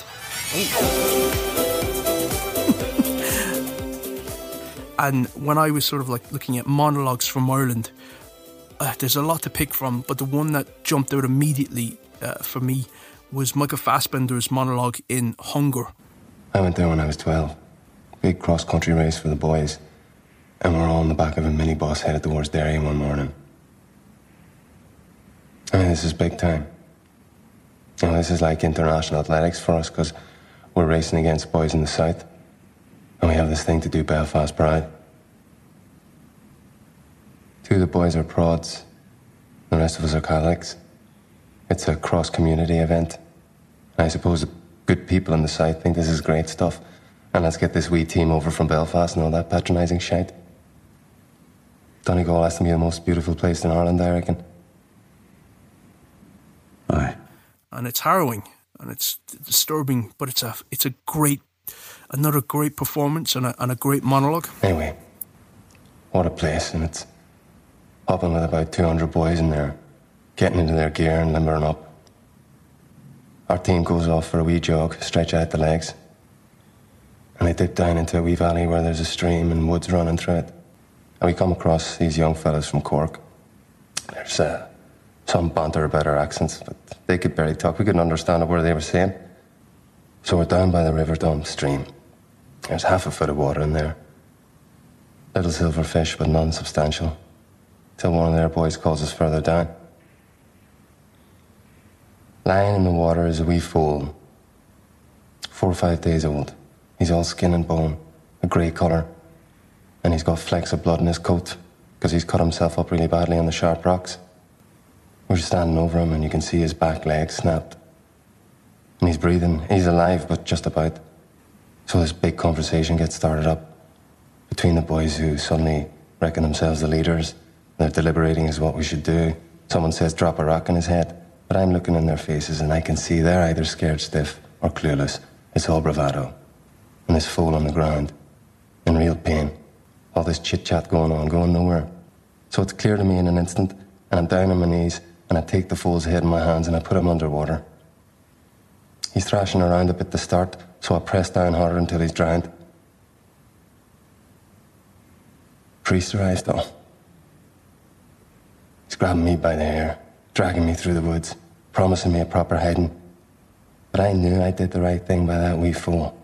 And when I was sort of like looking at monologues from Ireland, uh, there's a lot to pick from, but the one that jumped out immediately uh, for me was Michael Fassbender's monologue in Hunger. I went there when I was twelve. Big cross-country race for the boys. And we were all in the back of a minibus headed towards Derry one morning. I mean, this is big time. You know, this is like international athletics for us because we're racing against boys in the south. And we have this thing to do Belfast Pride. Two of the boys are prods. The rest of us are Catholics. It's a cross-community event. I suppose the good people in the south think this is great stuff. And let's get this wee team over from Belfast and all that patronising shite. Donegal has to be the most beautiful place in Ireland, I reckon. Aye. And it's harrowing and it's disturbing, but it's a it's a great, another great performance and a, and a great monologue. Anyway, what a place, and it's hopping with about two hundred boys in there, getting into their gear and limbering up. Our team goes off for a wee jog, stretch out the legs, and they dip down into a wee valley where there's a stream and woods running through it. And we come across these young fellas from Cork. There's uh, some banter about their accents, but they could barely talk. We couldn't understand a word they were saying. So we're down by the River Dome stream. There's half a foot of water in there. Little silver fish, but none substantial. Till one of their boys calls us further down. Lying in the water is a wee foal. Four or five days old. He's all skin and bone, a grey colour. And he's got flecks of blood in his coat, because he's cut himself up really badly on the sharp rocks. We're standing over him and you can see his back leg snapped. And he's breathing. He's alive, but just about. So this big conversation gets started up between the boys who suddenly reckon themselves the leaders. They're deliberating as what we should do. Someone says drop a rock in his head. But I'm looking in their faces and I can see they're either scared stiff or clueless. It's all bravado. And this fool on the ground, in real pain. All this chit-chat going on, going nowhere. So it's clear to me in an instant, and I'm down on my knees, and I take the fool's head in my hands and I put him underwater. He's thrashing around a bit to start, so I press down harder until he's drowned. Priest arrives though. He's grabbing me by the hair, dragging me through the woods, promising me a proper hiding. But I knew I did the right thing by that wee fool.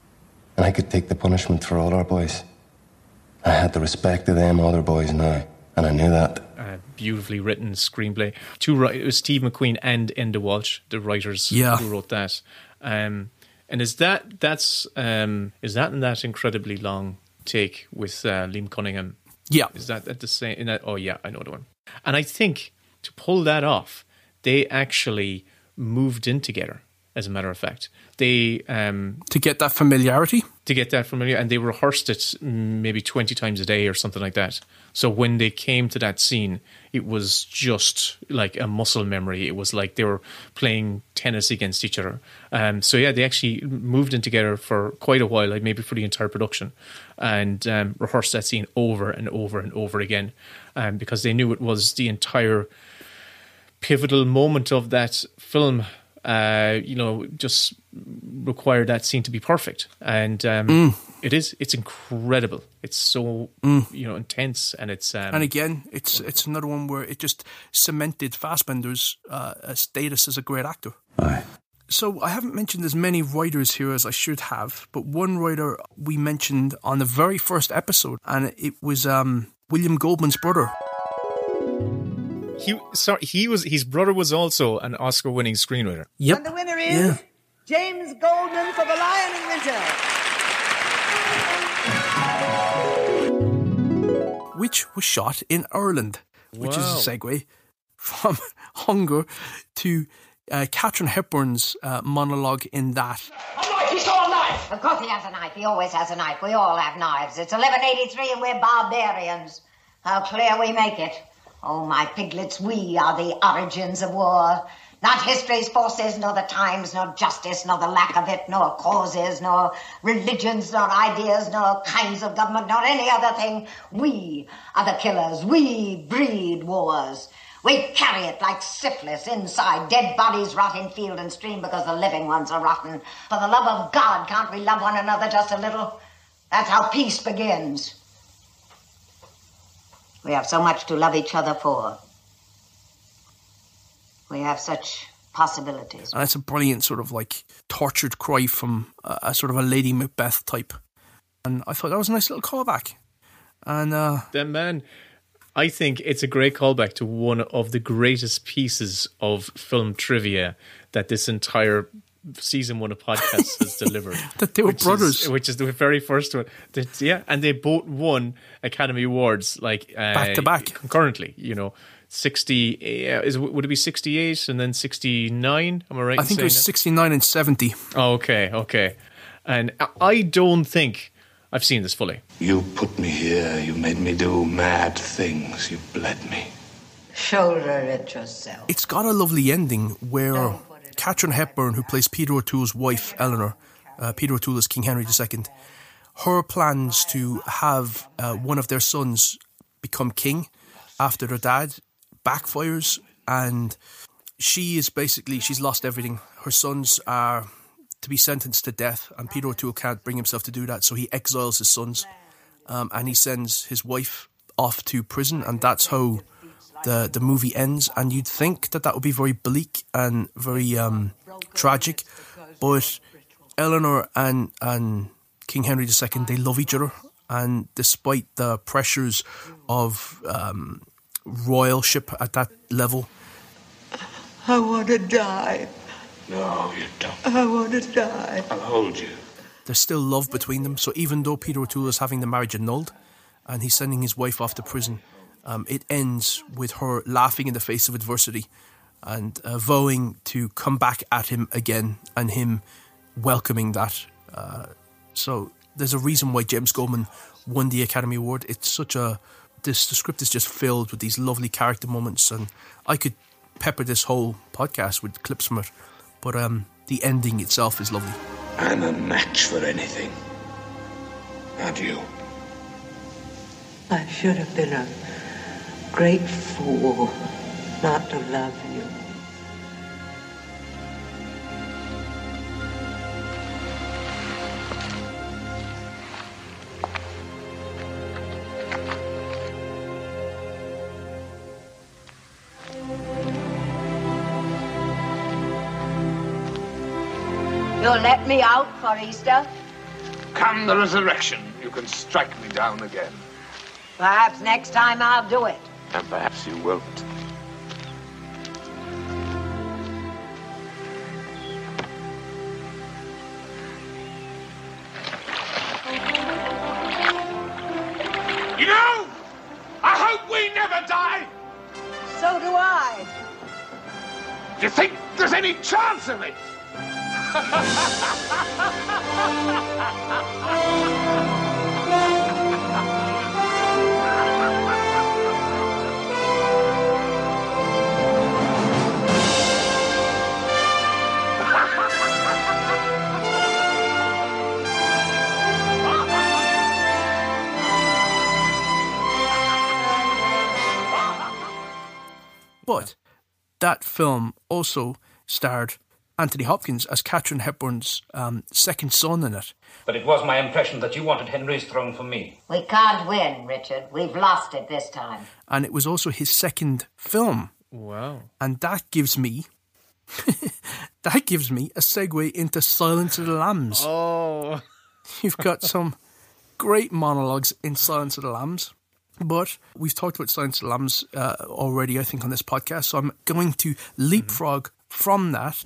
And I could take the punishment for all our boys. I had the respect of them other boys now, And I knew that. Uh, beautifully written screenplay. Two, it was Steve McQueen and Enda Walsh, the writers yeah. who wrote that. Um, and is that that's um, is that in that incredibly long take with uh, Liam Cunningham? Yeah. Is that at the same? In that, oh yeah, I know the one. And I think to pull that off, they actually moved in together. As a matter of fact, they um, to get that familiarity, to get that familiar, and they rehearsed it maybe twenty times a day or something like that. So when they came to that scene, it was just like a muscle memory. It was like they were playing tennis against each other. Um, so yeah, they actually moved in together for quite a while, like maybe for the entire production, and um, rehearsed that scene over and over and over again, um, because they knew it was the entire pivotal moment of that film. Uh, you know, just required that scene to be perfect, and um, mm. it is. It's incredible. It's so mm. you know intense, and it's um, and again, it's it's another one where it just cemented Fassbender's uh, status as a great actor. Aye. So I haven't mentioned as many writers here as I should have, but one writer we mentioned on the very first episode, and it was um, William Goldman's brother. He sorry, he was his brother was also an Oscar-winning screenwriter. Yep. And the winner is yeah. James Goldman for The Lion in Winter, which was shot in Ireland, which wow. is a segue from Hunger to uh, Katharine Hepburn's uh, monologue in that. All right, he's got a knife. Of course he has a knife. He always has a knife. We all have knives. It's eleven eighty-three and we're barbarians. How clear we make it. Oh, my piglets, we are the origins of war. Not history's forces, nor the times, nor justice, nor the lack of it, nor causes, nor religions, nor ideas, nor kinds of government, nor any other thing. We are the killers. We breed wars. We carry it like syphilis inside. Dead bodies rot in field and stream because the living ones are rotten. For the love of God, can't we love one another just a little? That's how peace begins. We have so much to love each other for. We have such possibilities. And it's a brilliant sort of like tortured cry from a, a sort of a Lady Macbeth type. And I thought that was a nice little callback. And uh, then, man, I think it's a great callback to one of the greatest pieces of film trivia that this entire season one of podcasts has delivered. That they were which brothers. Is, which is the very first one. That, yeah, and they both won Academy Awards like uh, back to back. Concurrently, you know. sixty uh, is would it be sixty-eight and then sixty-nine? Am I right? I think it was that? sixty-nine and seventy. Oh, okay, okay. And I don't think I've seen this fully. You put me here. You made me do mad things. You bled me. Shoulder it yourself. It's got a lovely ending where Katharine Hepburn, who plays Peter O'Toole's wife, Eleanor, uh, Peter O'Toole is King Henry the Second, her plans to have uh, one of their sons become king after their dad backfires, and she is basically, she's lost everything. Her sons are to be sentenced to death, and Peter O'Toole can't bring himself to do that, so he exiles his sons, um, and he sends his wife off to prison, and that's how the the movie ends. And you'd think that that would be very bleak and very um, tragic, but Eleanor and, and King Henry the Second, they love each other, and despite the pressures of um, royalship at that level, I want to die. No, you don't. I want to die. I'll hold you. There's still love between them. So even though Peter O'Toole is having the marriage annulled and he's sending his wife off to prison, um, it ends with her laughing in the face of adversity and uh, vowing to come back at him again, and him welcoming that. Uh, so there's a reason why James Goldman won the Academy Award. It's such a... This, the script is just filled with these lovely character moments, and I could pepper this whole podcast with clips from it. But um, the ending itself is lovely. I'm a match for anything. Not you. I should have been a great fool not to love you. You'll let me out for Easter? Come the resurrection, you can strike me down again. Perhaps next time I'll do it. And perhaps you won't. You know, I hope we never die. So do I. Do you think there's any chance of it? But that film also starred Anthony Hopkins as Katharine Hepburn's um, second son in it. But it was my impression that you wanted Henry's throne for me. We can't win, Richard. We've lost it this time. And it was also his second film. Wow. And that gives me... that gives me a segue into Silence of the Lambs. Oh. You've got some great monologues in Silence of the Lambs. But we've talked about Silence of the Lambs uh, already, I think, on this podcast. So I'm going to leapfrog mm-hmm. from that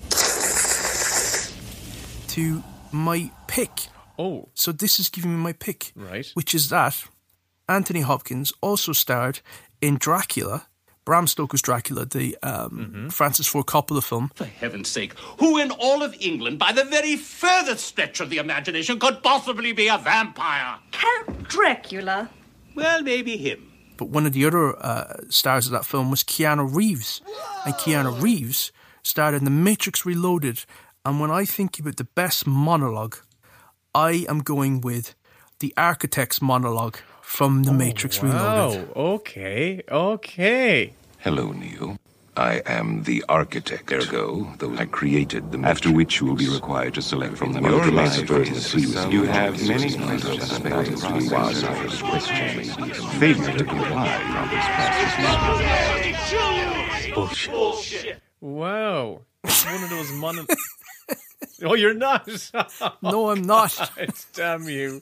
to my pick. Oh. So this is giving me my pick. Right. Which is that Anthony Hopkins also starred in Dracula, Bram Stoker's Dracula, the um, mm-hmm. Francis Ford Coppola film. For heaven's sake, who in all of England, by the very furthest stretch of the imagination, could possibly be a vampire? Count Dracula. Well, maybe him. But one of the other uh, stars of that film was Keanu Reeves. And Keanu Reeves starred in The Matrix Reloaded. And when I think about the best monologue, I am going with the Architect's monologue from The oh, Matrix wow. Reloaded. Okay, okay. Hello, Neo. I am the architect. Ergo, those I created the After which you will be required to select from the most elaborate series. You have many kinds of suspected questions. Failure to comply on this process. Bullshit. Bullshit. Wow. It's one of those mono... Oh, you're not? No, I'm not. Damn you.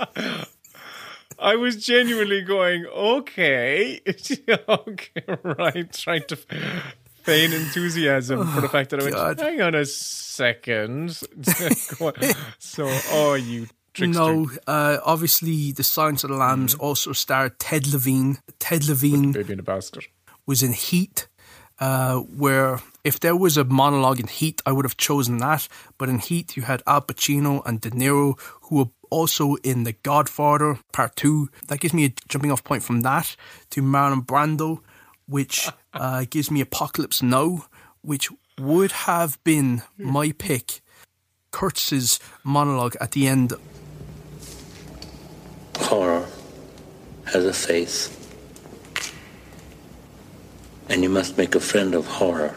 I was genuinely going, okay, okay, right, trying to feign enthusiasm oh, for the fact that I went, God. hang on a second. So, oh, you trickster. No, uh, obviously, The Silence of the Lambs mm-hmm. also starred Ted Levine. Ted Levine Baby in a basket. was in Heat, uh, where if there was a monologue in Heat, I would have chosen that. But in Heat, you had Al Pacino and De Niro, who were also in The Godfather Part two. That gives me a jumping off point from that to Marlon Brando, which uh, gives me Apocalypse Now, which would have been my pick. Kurtz's monologue at the end. Horror has a face, and you must make a friend of horror.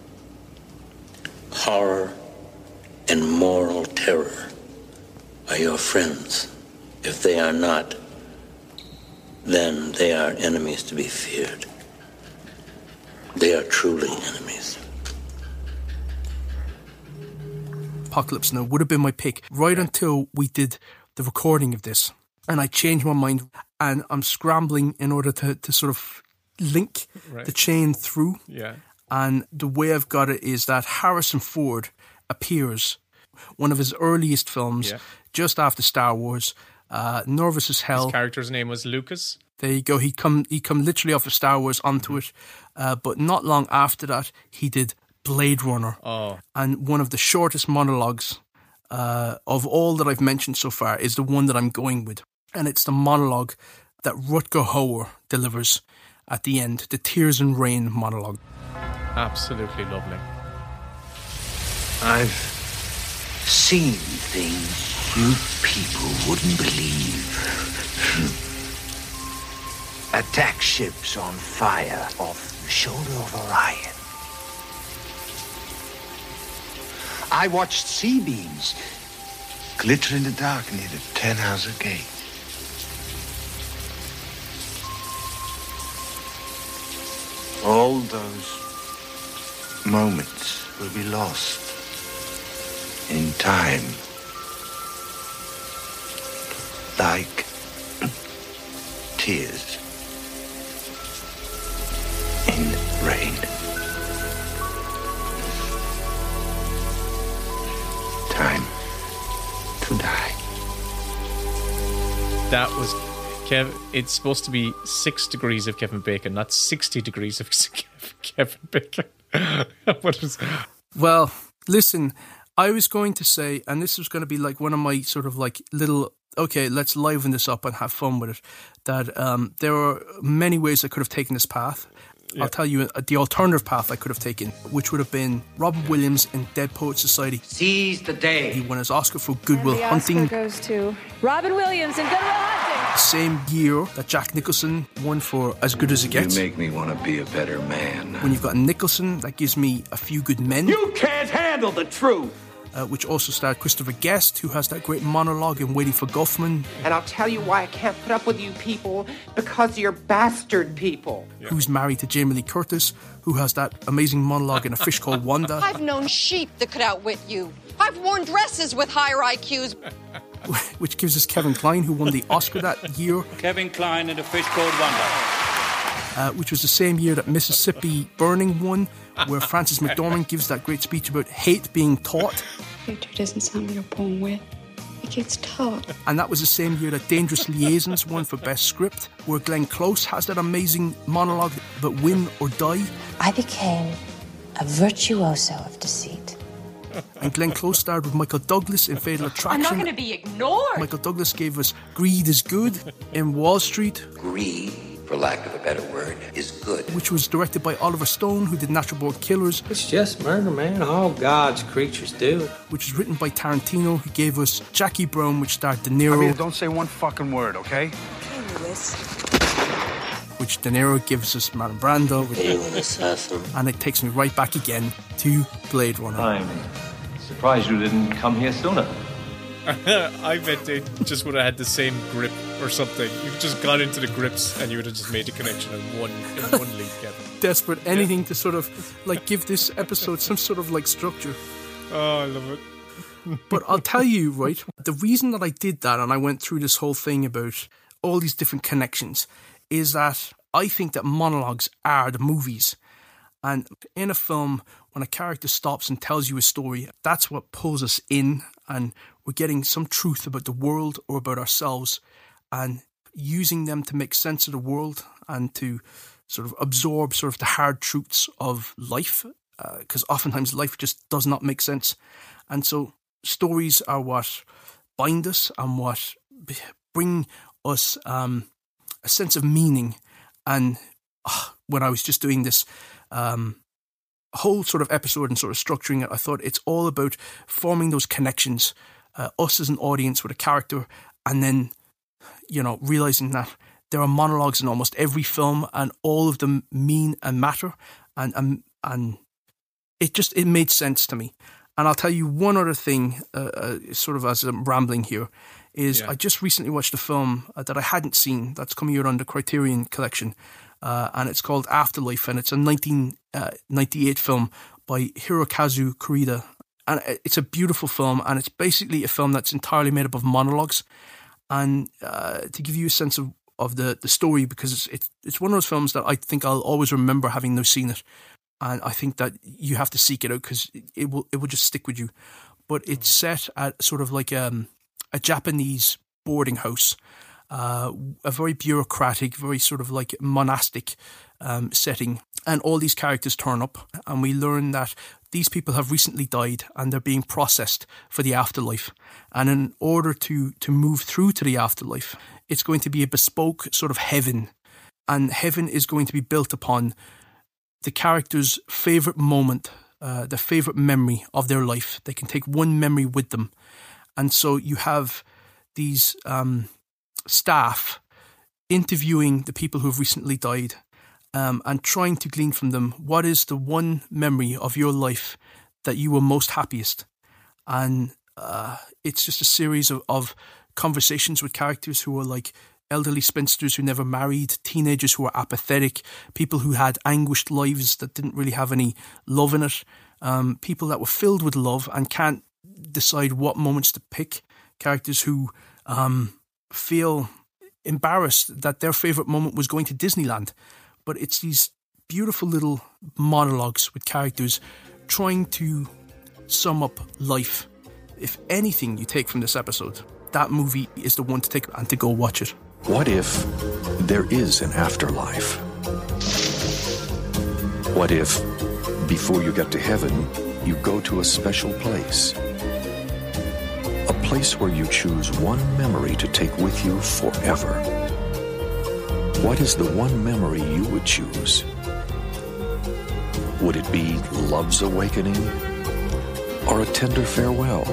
Horror and moral terror are your friends. If they are not, then they are enemies to be feared. They are truly enemies. Apocalypse Now would have been my pick right until we did the recording of this. And I changed my mind, and I'm scrambling in order to, to sort of link right. the chain through. Yeah. And the way I've got it is that Harrison Ford appears, one of his earliest films, yeah. just after Star Wars, uh, Nervous as Hell. His character's name was Lucas. There you go. He come he come literally off of Star Wars onto it. Uh, but not long after that, he did Blade Runner. Oh. And one of the shortest monologues uh, of all that I've mentioned so far is the one that I'm going with. And it's the monologue that Rutger Hauer delivers at the end, the Tears and Rain monologue. Absolutely lovely. I've seen things you people wouldn't believe. Attack ships on fire off the shoulder of Orion. I watched sea beams glitter in the dark near the Tannhauser Gate. All those moments will be lost in time. Like tears That was Kev. It's supposed to be six degrees of Kevin Bacon, not sixty degrees of Kevin Bacon. What is? Well, listen, I was going to say, and this was going to be like one of my sort of like little, okay, let's liven this up and have fun with it, that um, there are many ways I could have taken this path. Yeah. I'll tell you uh, the alternative path I could have taken, which would have been Robin Williams in Dead Poets Society. Seize the day. He won his Oscar for Good Will the Hunting. Oscar goes to Robin Williams in Good Will Hunting. Same year that Jack Nicholson won for As Good As It Gets. You make me want to be a better man. When you've got Nicholson, that gives me A Few Good Men. You can't handle the truth. Uh, which also starred Christopher Guest, who has that great monologue in Waiting for Guffman. And I'll tell you why I can't put up with you people, because you're bastard people. Yeah. Who's married to Jamie Lee Curtis, who has that amazing monologue in A Fish Called Wanda. I've known sheep that could outwit you. I've worn dresses with higher I Qs. Which gives us Kevin Kline, who won the Oscar that year. Kevin Kline in A Fish Called Wanda. Uh, which was the same year that Mississippi Burning won, where Frances McDormand gives that great speech about hate being taught. Victor doesn't sound like a born with. It gets taught. And that was the same year that Dangerous Liaisons won for Best Script, where Glenn Close has that amazing monologue about win or die. I became a virtuoso of deceit. And Glenn Close starred with Michael Douglas in Fatal Attraction. I'm not going to be ignored. Michael Douglas gave us Greed is Good in Wall Street. Greed, for lack of a better word, is good. Which was directed by Oliver Stone, who did Natural Born Killers. It's just murder, man. All God's creatures do it. Which was written by Tarantino, who gave us Jackie Brown, which starred De Niro. I mean, don't say one fucking word, okay? Okay, Lewis. Which De Niro gives us Marlon Brando. Are you an assassin? And it takes me right back again to Blade Runner. I'm surprised you didn't come here sooner. I bet they just would have had the same grip or something. You've just gone into the grips and you would have just made the connection in one in one leap, Kevin. Desperate anything yeah. to sort of like give this episode some sort of like structure. Oh, I love it. But I'll tell you, right, the reason that I did that and I went through this whole thing about all these different connections is that I think that monologues are the movies. And in a film, when a character stops and tells you a story, that's what pulls us in, and we're getting some truth about the world or about ourselves, and using them to make sense of the world and to sort of absorb sort of the hard truths of life, because uh, oftentimes life just does not make sense. And so stories are what bind us and what bring us um, a sense of meaning. And uh, when I was just doing this um, whole sort of episode and sort of structuring it, I thought it's all about forming those connections, uh, us as an audience with a character, and then, you know, realizing that there are monologues in almost every film and all of them mean and matter. And, and, and it just, it made sense to me. And I'll tell you one other thing, uh, uh, sort of as I'm rambling here, is yeah. I just recently watched a film uh, that I hadn't seen that's coming out on the Criterion Collection, uh, and it's called Afterlife, and it's a nineteen ninety-eight film by Hirokazu Koreeda. And it's a beautiful film, and it's basically a film that's entirely made up of monologues. And uh, to give you a sense of, of the, the story, because it's, it's it's one of those films that I think I'll always remember having now seen it. And I think that you have to seek it out because it will it will just stick with you. But it's set at sort of like um, a Japanese boarding house, uh, a very bureaucratic, very sort of like monastic um, setting. And all these characters turn up, and we learn that these people have recently died and they're being processed for the afterlife. And in order to, to move through to the afterlife, it's going to be a bespoke sort of heaven. And heaven is going to be built upon the character's favourite moment, uh, the favourite memory of their life. They can take one memory with them. And so you have these um, staff interviewing the people who have recently died, um, and trying to glean from them, what is the one memory of your life that you were most happiest? And uh, it's just a series of, of conversations with characters who are like elderly spinsters who never married, teenagers who are apathetic, people who had anguished lives that didn't really have any love in it, um, people that were filled with love and can't decide what moments to pick, characters who um, feel embarrassed that their favourite moment was going to Disneyland. But it's these beautiful little monologues with characters trying to sum up life. If anything you take from this episode, that movie is the one to take and to go watch it. What if there is an afterlife? What if, before you get to heaven, you go to a special place? A place where you choose one memory to take with you forever. What is the one memory you would choose? Would it be love's awakening or a tender farewell?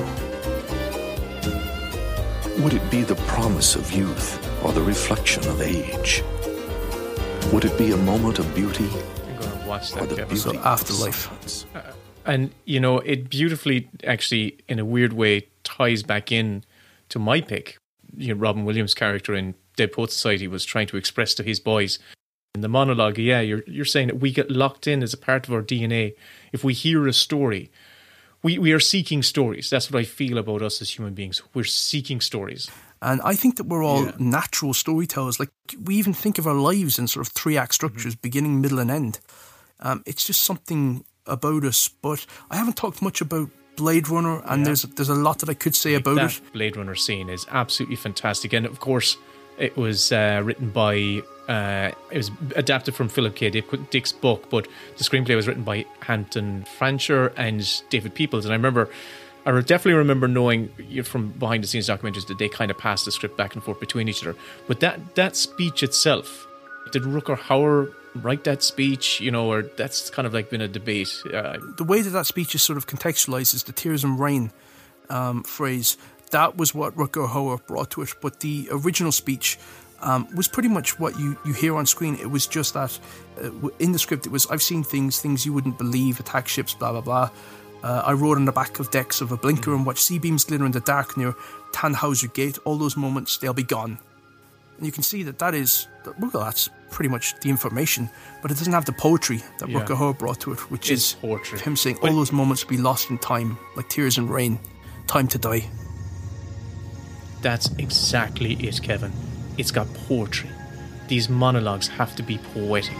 Would it be the promise of youth or the reflection of age? Would it be a moment of beauty I'm going to watch that, or the Kevin. beauty So Afterlife. Uh, and, you know, it beautifully, actually, in a weird way, ties back in to my pick. You know, Robin Williams' character in Dead Poets Society was trying to express to his boys in the monologue, yeah, you're you're saying that we get locked in as a part of our D N A. If we hear a story, we, we are seeking stories. That's what I feel about us as human beings. We're seeking stories. And I think that we're all Yeah. natural storytellers. Like, we even think of our lives in sort of three-act structures, Mm-hmm. beginning, middle, and end. Um, it's just something about us. But I haven't talked much about Blade Runner, and Yeah. there's there's a lot that I could say Like about that it. Blade Runner scene is absolutely fantastic. And, of course, it was uh, written by... Uh, it was adapted from Philip K. Dick, Dick's book, but the screenplay was written by Hampton Fancher and David Peoples. And I remember, I definitely remember knowing from behind the scenes documentaries that they kind of passed the script back and forth between each other. But that that speech itself, did Rutger Hauer write that speech? You know, or that's kind of like been a debate. Uh, The way that that speech is sort of contextualized is the tears and rain um, phrase. That was what Rutger Hauer brought to it. But the original speech um, was pretty much what you, you hear on screen. It was just that uh, in the script, it was, I've seen things, things you wouldn't believe, attack ships, blah, blah, blah. Uh, I rode on the back of decks of a blinker and watched C-beams glitter in the dark near Tannhauser Gate. All those moments, they'll be gone. And you can see that that is, that, well, that's pretty much the information, but it doesn't have the poetry that Yeah. Rutger Hauer brought to it, which It's is poetry. him saying all those moments will be lost in time, like tears and rain, time to die. That's exactly it, Kevin. It's got poetry. These monologues have to be poetic.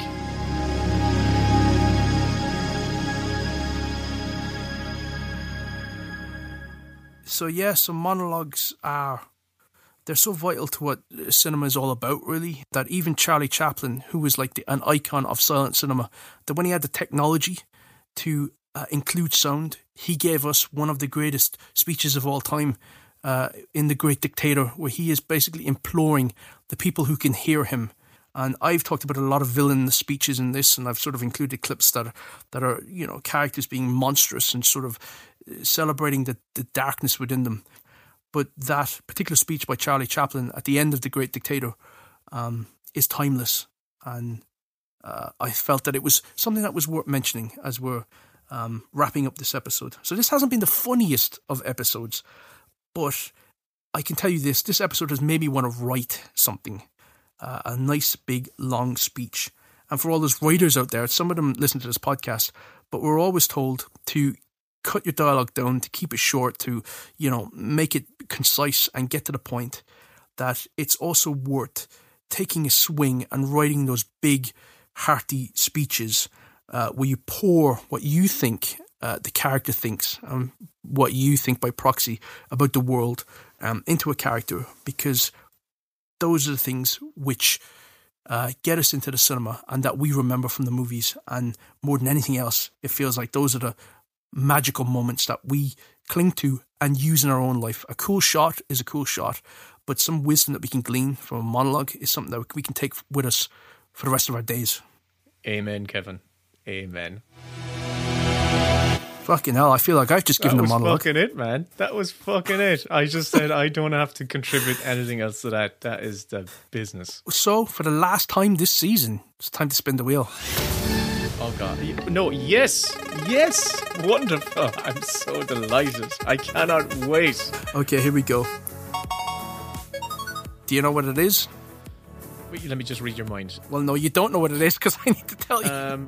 So yeah, so monologues are, they're so vital to what cinema is all about, really, that even Charlie Chaplin, who was like the, an icon of silent cinema, that when he had the technology to uh, include sound, he gave us one of the greatest speeches of all time uh, in The Great Dictator, where he is basically imploring the people who can hear him. And I've talked about a lot of villain speeches in this, and I've sort of included clips that are, that are, you know, characters being monstrous and sort of celebrating the, the darkness within them. But that particular speech by Charlie Chaplin at the end of The Great Dictator um, is timeless. And uh, I felt that it was something that was worth mentioning as we're um, wrapping up this episode. So this hasn't been the funniest of episodes, but I can tell you this, this episode has made me want to write something. Uh, a nice, big, long speech. And for all those writers out there, some of them listen to this podcast, but we're always told to cut your dialogue down, to keep it short, to, you know, make it concise and get to the point, that it's also worth taking a swing and writing those big, hearty speeches uh, where you pour what you think uh, the character thinks, and what you think by proxy about the world um, into a character, because those are the things which uh, get us into the cinema and that we remember from the movies. And more than anything else, it feels like those are the magical moments that we cling to and use in our own life. A cool shot is a cool shot, but some wisdom that we can glean from a monologue is something that we can take with us for the rest of our days. Amen, Kevin. Amen. Fucking hell, I feel like I've just given That a was monologue. fucking it, man. That was fucking it. I just said I don't have to contribute anything else to that. That is the business. So, for the last time this season, it's time to spin the wheel. Oh, God. No, yes. Yes. Wonderful. I'm so delighted. I cannot wait. Okay, here we go. Do you know what it is? Wait, let me just read your mind. Well, no, you don't know what it is because I need to tell you. Um,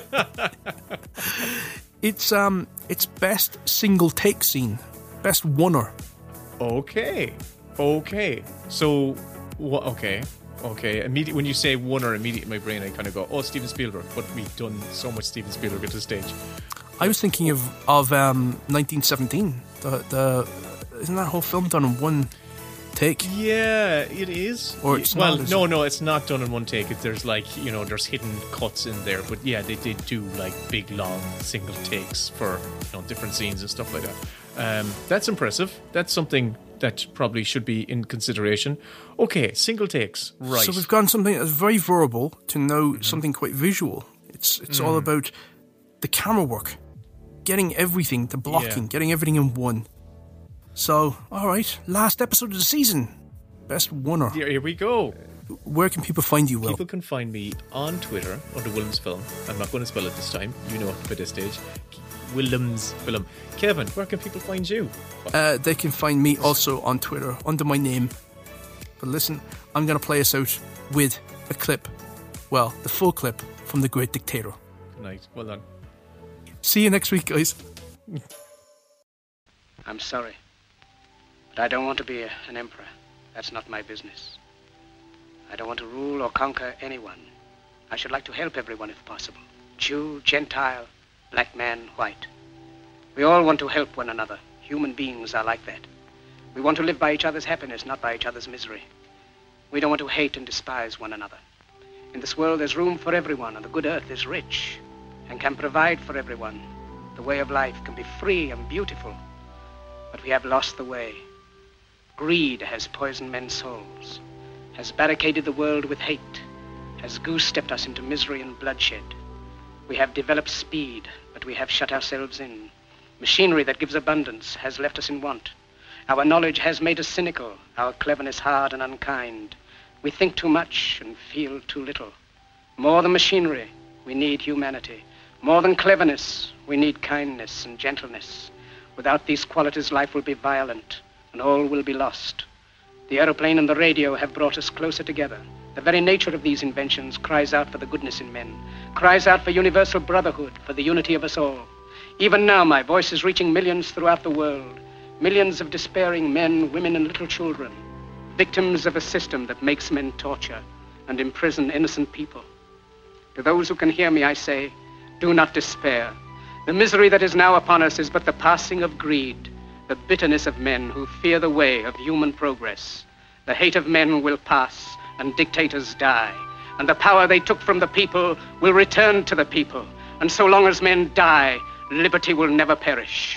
it's um, it's best single take scene, best oneer. okay. Okay. So, what? Okay. Okay. Immediate when you say oneer, immediately in my brain I kind of go, oh, Steven Spielberg. But we've done so much Steven Spielberg at this stage. I was thinking of of um, nineteen seventeen. The the isn't that whole film done in one? take. Yeah, it is. Or it's well, not, is no, it? no, it's not done in one take. It, there's like, you know, there's hidden cuts in there. But yeah, they did do like big, long, single takes for, you know, different scenes and stuff like that. Um, that's impressive. That's something that probably should be in consideration. Okay, single takes, right. So we've gone something that's very verbal to now mm-hmm. something quite visual. It's it's mm. all about the camera work, getting everything, the blocking, Yeah. getting everything in one. So, all right, last episode of the season. Best winner. Here, here we go. Where can people find you, Will? People can find me on Twitter under Williams Film. I'm not going to spell it this time. You know it by this stage. Williams Film. Kevin, where can people find you? Uh, they can find me also on Twitter under my name. But listen, I'm going to play us out with a clip. Well, the full clip from The Great Dictator. Good night. Well done. See you next week, guys. I'm sorry, but I don't want to be a, an emperor. That's not my business. I don't want to rule or conquer anyone. I should like to help everyone if possible. Jew, Gentile, black man, white. We all want to help one another. Human beings are like that. We want to live by each other's happiness, not by each other's misery. We don't want to hate and despise one another. In this world, there's room for everyone, and the good earth is rich and can provide for everyone. The way of life can be free and beautiful, but we have lost the way. Greed has poisoned men's souls, has barricaded the world with hate, has goose-stepped us into misery and bloodshed. We have developed speed, but we have shut ourselves in. Machinery that gives abundance has left us in want. Our knowledge has made us cynical, our cleverness hard and unkind. We think too much and feel too little. More than machinery, we need humanity. More than cleverness, we need kindness and gentleness. Without these qualities, life will be violent, and all will be lost. The aeroplane and the radio have brought us closer together. The very nature of these inventions cries out for the goodness in men, cries out for universal brotherhood, for the unity of us all. Even now, my voice is reaching millions throughout the world, millions of despairing men, women, and little children, victims of a system that makes men torture and imprison innocent people. To those who can hear me, I say, do not despair. The misery that is now upon us is but the passing of greed, the bitterness of men who fear the way of human progress. The hate of men will pass, and dictators die, and the power they took from the people will return to the people. And so long as men die, liberty will never perish.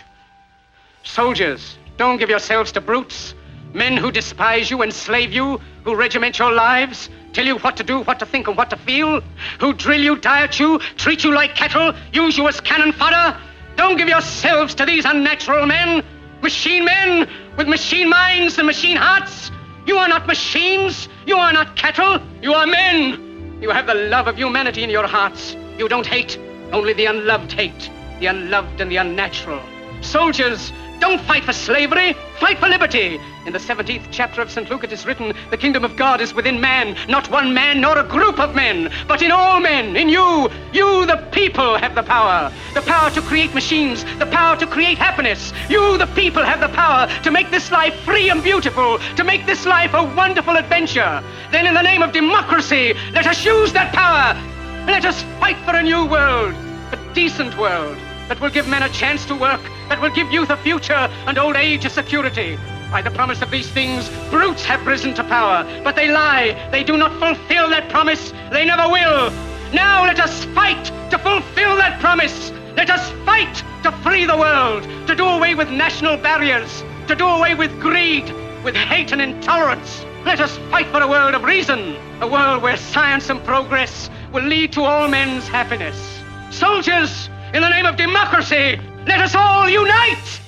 Soldiers, don't give yourselves to brutes, men who despise you, enslave you, who regiment your lives, tell you what to do, what to think, and what to feel, who drill you, diet you, treat you like cattle, use you as cannon fodder. Don't give yourselves to these unnatural men, machine men with machine minds and machine hearts. You are not machines, you are not cattle, you are men. You have the love of humanity in your hearts. You don't hate, only the unloved hate, the unloved and the unnatural. Soldiers, don't fight for slavery, fight for liberty. In the seventeenth chapter of Saint Luke it is written, the kingdom of God is within man, not one man nor a group of men, but in all men, in you. You, the people, have the power. The power to create machines, the power to create happiness. You, the people, have the power to make this life free and beautiful, to make this life a wonderful adventure. Then in the name of democracy, let us use that power. Let us fight for a new world, a decent world, that will give men a chance to work, that will give youth a future and old age a security. By the promise of these things, brutes have risen to power, but they lie. They do not fulfill that promise. They never will. Now let us fight to fulfill that promise. Let us fight to free the world, to do away with national barriers, to do away with greed, with hate and intolerance. Let us fight for a world of reason, a world where science and progress will lead to all men's happiness. Soldiers, in the name of democracy, let us all unite!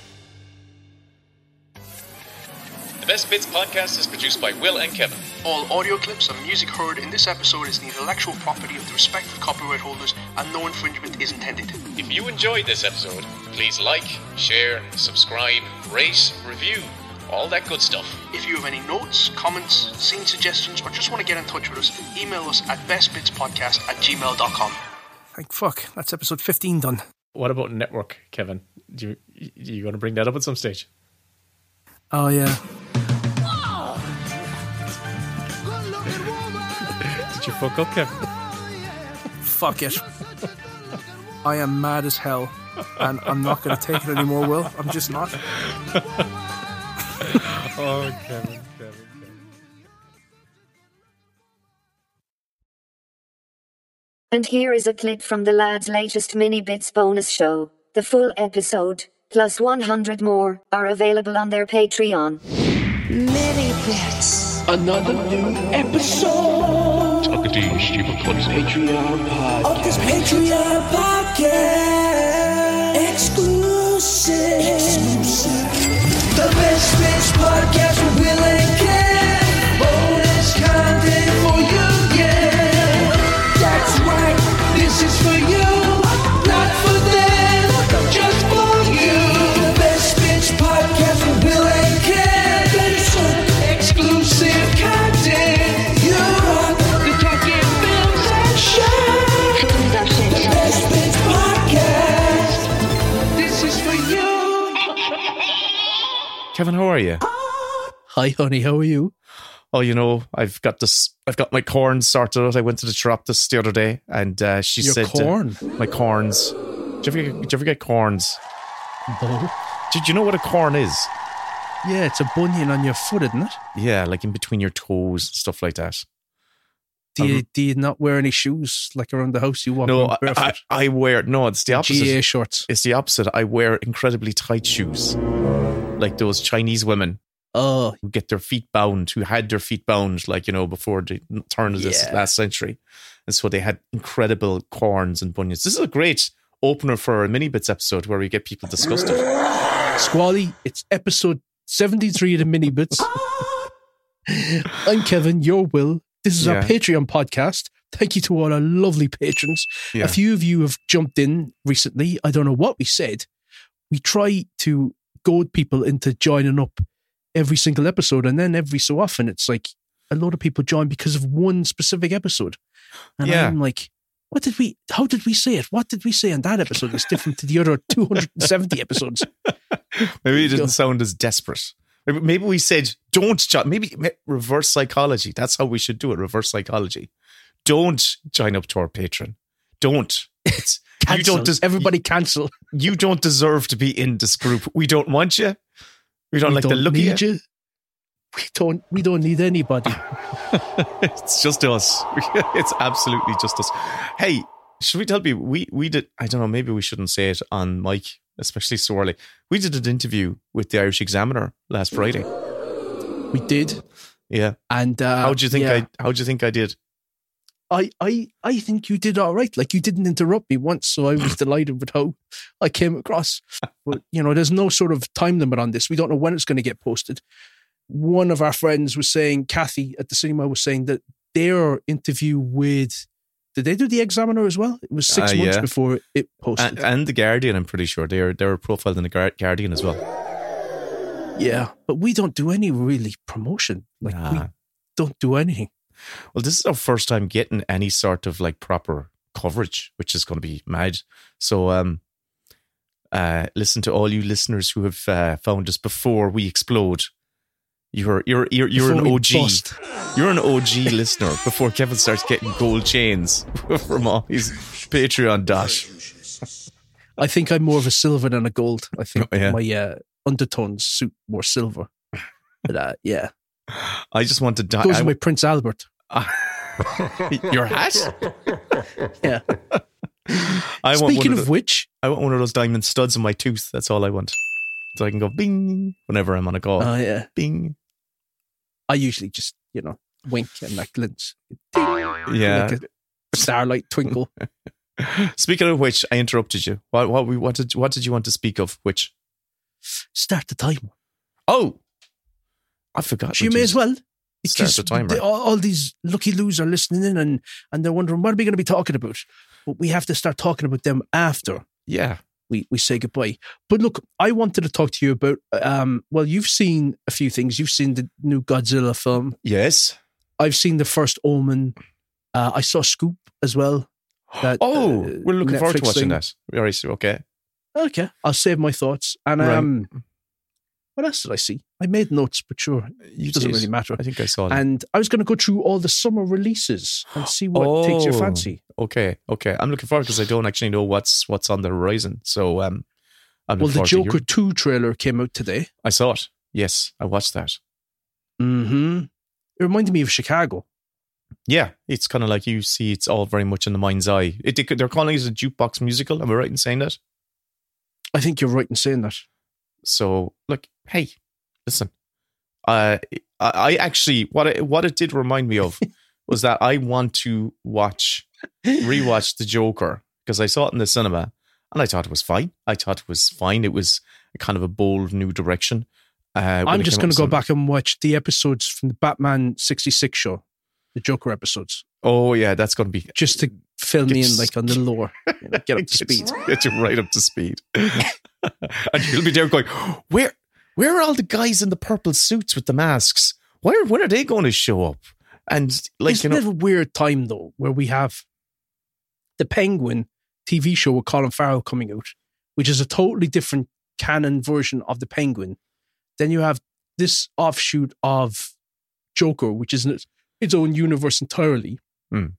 The Best Bits podcast is produced by Will and Kevin. All audio clips and music heard in this episode is the intellectual property of the respective copyright holders, and no infringement is intended. If you enjoyed this episode, please like, share, subscribe, rate, review, all that good stuff. If you have any notes, comments, scene suggestions, or just want to get in touch with us, email us at bestbitspodcast at gmail dot com. Thank fuck, that's episode fifteen done. What about network, Kevin? Do you, you going to bring that up at some stage? Oh, yeah. Did you fuck up, Kevin? Fuck it. I am mad as hell, and I'm not going to take it anymore, Will. I'm just not. Oh, Kevin, Kevin. And here is a clip from the lads' latest Mini Bits bonus show. The full episode, plus one hundred more, are available on their Patreon. Mini Bits. Another new episode. Talking to you, stupid cunts. Patreon podcast. Of this Patreon podcast. Exclusive. Exclusive. The Best Bits podcast with Will and Ken. Bonus content for you, yeah. That's right. This is for you. Not for them. Just for you. The Best Bits podcast with Will and Ken. Exclusive content. You rock the talking films and shows. The Best Bits podcast. This is for you. Kevin, how are you? Hi, honey. How are you? Oh, you know, I've got this. I've got my corn sorted out. I went to the Chiroptis the other day, and uh, she Your said, corn? Uh, "My corns. Did you, ever get, did you ever get corns? No. Did you know what a corn is? Yeah, it's a bunion on your foot, isn't it? Yeah, like in between your toes, stuff like that. Do you, Um, do you not wear any shoes like around the house? You walk No, around I, barefoot? I, I wear no. It's the opposite. G A shorts. It's the opposite. I wear incredibly tight shoes, like those Chinese women. Oh, who get their feet bound, who had their feet bound, like, you know, before the turn of this Yeah. last century. And so they had incredible corns and bunions. This is a great opener for a Mini Bits episode where we get people disgusted. Squally, it's episode seventy-three of the Mini Bits. I'm Kevin, you're Will. This is our Yeah. Patreon podcast. Thank you to all our lovely patrons. Yeah. A few of you have jumped in recently. I don't know what we said. We try to goad people into joining up every single episode, and then every so often it's like a lot of people join because of one specific episode. And Yeah. I'm like, what did we, how did we say it? What did we say in that episode that's different to the other two hundred seventy episodes? Maybe it didn't sound as desperate. Maybe, maybe we said, don't join. Maybe ma- reverse psychology. That's how we should do it. Reverse psychology. Don't join up to our Patreon. Don't. It's, you Cancel. don't des- Everybody cancel. You don't deserve to be in this group. We don't want you. We don't We like the don't look of need you. you. We don't, we don't need anybody. It's just us. It's absolutely just us. Hey, should we tell people we we did? I don't know. Maybe we shouldn't say it on mic, especially so early. We did an interview with the Irish Examiner last Friday. We did. Yeah. And uh, How do you think yeah. I? How do you think I did? I, I, I think you did all right. Like, you didn't interrupt me once, so I was delighted with how I came across. But, you know, there's no sort of time limit on this. We don't know when it's going to get posted. One of our friends was saying, Kathy at the cinema was saying that their interview with, did they do the Examiner as well? It was six Uh, months yeah. before it posted. And, and the Guardian, I'm pretty sure they were they were profiled in the Guar- Guardian as well. Yeah, but we don't do any really promotion. Like, we Nah. don't do anything. Well, this is our first time getting any sort of like proper coverage, which is going to be mad. So, um, uh, listen to all you listeners who have uh, found us before we explode. You're you're you're you're Before an we O G. bust. You're an O G listener before Kevin starts getting gold chains from all his Patreon dash. I think I'm more of a silver than a gold. I think Oh, yeah. my uh, undertones suit more silver. But uh, yeah, I just want to die. goes I, with my Prince Albert. your hat? Yeah. I want Speaking one of the- which, I want one of those diamond studs in my tooth. That's all I want. So I can go bing whenever I'm on a call. oh yeah, Bing. I usually just you know wink and that glints. Yeah. Like a starlight twinkle. Speaking of which, I interrupted you. What what we what did what did you want to speak of? Which? Start the timer. Oh, I forgot. You may as well. Start Because the timer. they- all, all these lucky loos are listening in and, and they're wondering, what are we going to be talking about? But we have to start talking about them after Yeah. we, we say goodbye. But look, I wanted to talk to you about, um, well, you've seen a few things. You've seen the new Godzilla film. Yes. I've seen the first Omen. Uh, I saw Scoop as well. That, Oh, uh, we're looking forward to Netflix watching thing. that. All right, so okay. Okay, I'll save my thoughts. And Right. um, what else did I see? I made notes, but sure, You it doesn't did. really matter. I think I saw that. And I was going to go through all the summer releases and see what takes your Oh, fancy. Okay, okay. I'm looking forward because I don't actually know what's what's on the horizon. So um, I'm Well, looking the forward to Joker hearing- two trailer came out today. I saw it. Yes, I watched that. Mm-hmm. It reminded me of Chicago. Yeah, it's kind of like you see it's all very much in the mind's eye. It, they're calling it a jukebox musical. Am I right in saying that? I think you're right in saying that. So, look, hey, listen. Uh, I, I actually, what it, what it did remind me of was that I want to watch, rewatch The Joker because I saw it in the cinema and I thought it was fine. I thought it was fine. It was kind of a bold new direction. Uh, I'm just going to go some... back and watch the episodes from the Batman sixty-six show, the Joker episodes. Oh, yeah, that's going to be... Just to fill me in like on the lore. You know, get up to speed. Get you right up to speed. And you'll be there going, where where are all the guys in the purple suits with the masks? Where when are they going to show up? And like, Isn't you know, it a weird time though, where we have the Penguin T V show with Colin Farrell coming out, which is a totally different canon version of the Penguin. Then you have this offshoot of Joker, which is its own universe entirely. Mm.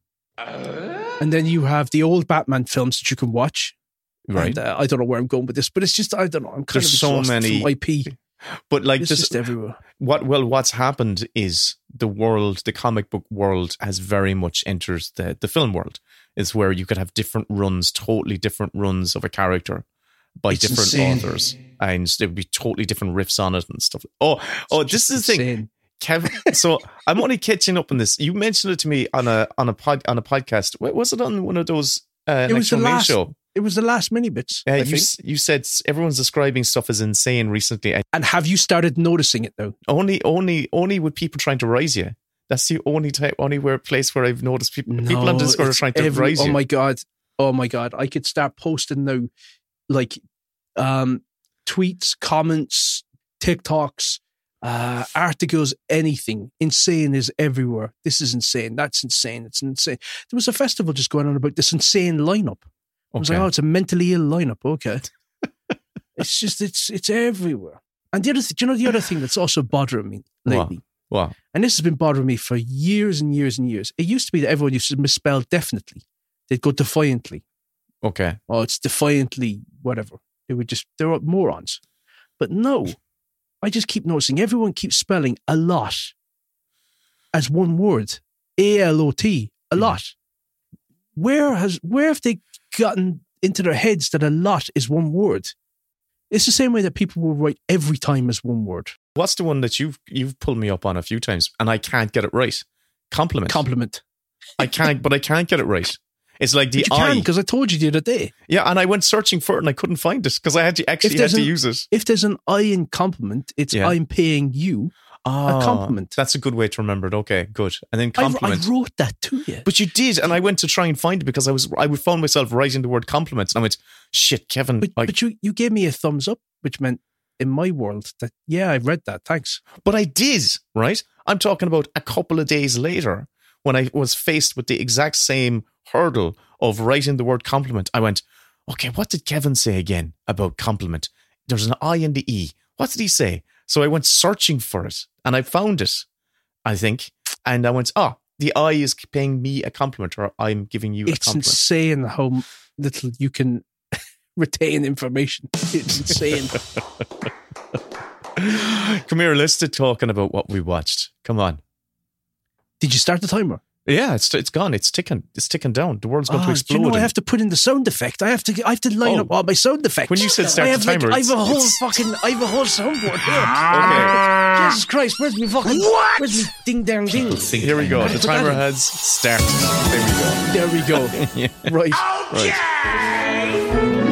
And then you have the old Batman films that you can watch. Right. And, uh, I don't know where I'm going with this, but it's just, I don't know. I'm kind There's of so exhausted many from I P. But like it's this, just everywhere. What well, what's happened is the world, the comic book world, has very much entered the the film world. Is where you could have different runs, totally different runs of a character by It's different insane. authors, and there would be totally different riffs on it and stuff. Oh, oh, It's this is just the thing, insane. Kevin. So I'm only catching up on this. You mentioned it to me on a on a pod on a podcast. What was it on one of those? Uh, It was the Next Main last. show. It was the last mini bits. Uh, I you think. s- you said s- everyone's describing stuff as insane recently. And And have you started noticing it now? only, only, only with people trying to rise you. That's the only type, only where place where I've noticed people, people on Discord are it's trying to every- rise Oh you. my god! Oh my god! I could start posting now, like um, tweets, comments, TikToks, uh, articles, anything. Insane is everywhere. This is insane. That's insane. It's insane. There was a festival just going on about this insane lineup. I was Okay. like, oh, it's a mentally ill lineup. Okay, it's just it's it's everywhere. And the other, th- do you know the other thing that's also bothering me lately? Wow. And this has been bothering me for years and years and years. It used to be that everyone used to misspell definitely. They'd go defiantly. Okay. Oh, it's defiantly whatever. They would just, they were morons. But no, I just keep noticing everyone keeps spelling a lot as one word. A L O T, a lot. Where has, where have they gotten into their heads that a lot is one word? It's the same way that people will write every time as one word. What's the one that you've you've pulled me up on a few times, and I can't get it right? Compliment. Compliment. I can't, but I can't get it right. It's like the But you I. can, because I told you the other day. Yeah, and I went searching for it, and I couldn't find it because I had to actually had there's to an- use it. If there's an I in compliment, it's Yeah. I'm paying you Ah, a compliment. That's a good way to remember it. Okay, good. And then I, I compliment. wrote that to you. But you did, and I went to try and find it because I was I would found myself writing the word compliment, and I went, "Shit, Kevin." But, I, but you, you gave me a thumbs up, which meant in my world that, yeah, I read that. Thanks. but I did, right? I'm talking about a couple of days later when I was faced with the exact same hurdle of writing the word compliment. I went, "Okay, what did Kevin say again about compliment? There's an I and the E. What did he say?" So I went searching for it, and I found it, I think, and I went, "Oh, the I is paying me a compliment, or I'm giving you a It's compliment." insane how little you can retain information. It's insane. Come here, let's start talking about what we watched. Come on. Did you start the timer? Yeah, it's it's gone. It's ticking. It's ticking down. The world's going Ah, to do explode. you know I in- have to put in the sound effect? I have to. I have to line Oh. up all my sound effects. When you said start I the have like, timer, I have a it's- whole it's- fucking. I have a whole soundboard here. Jesus Christ! Where's me fucking? What? Where's me ding dang ding? Here we go. The timer has started. There we go. There we go. Yeah. Right. Right.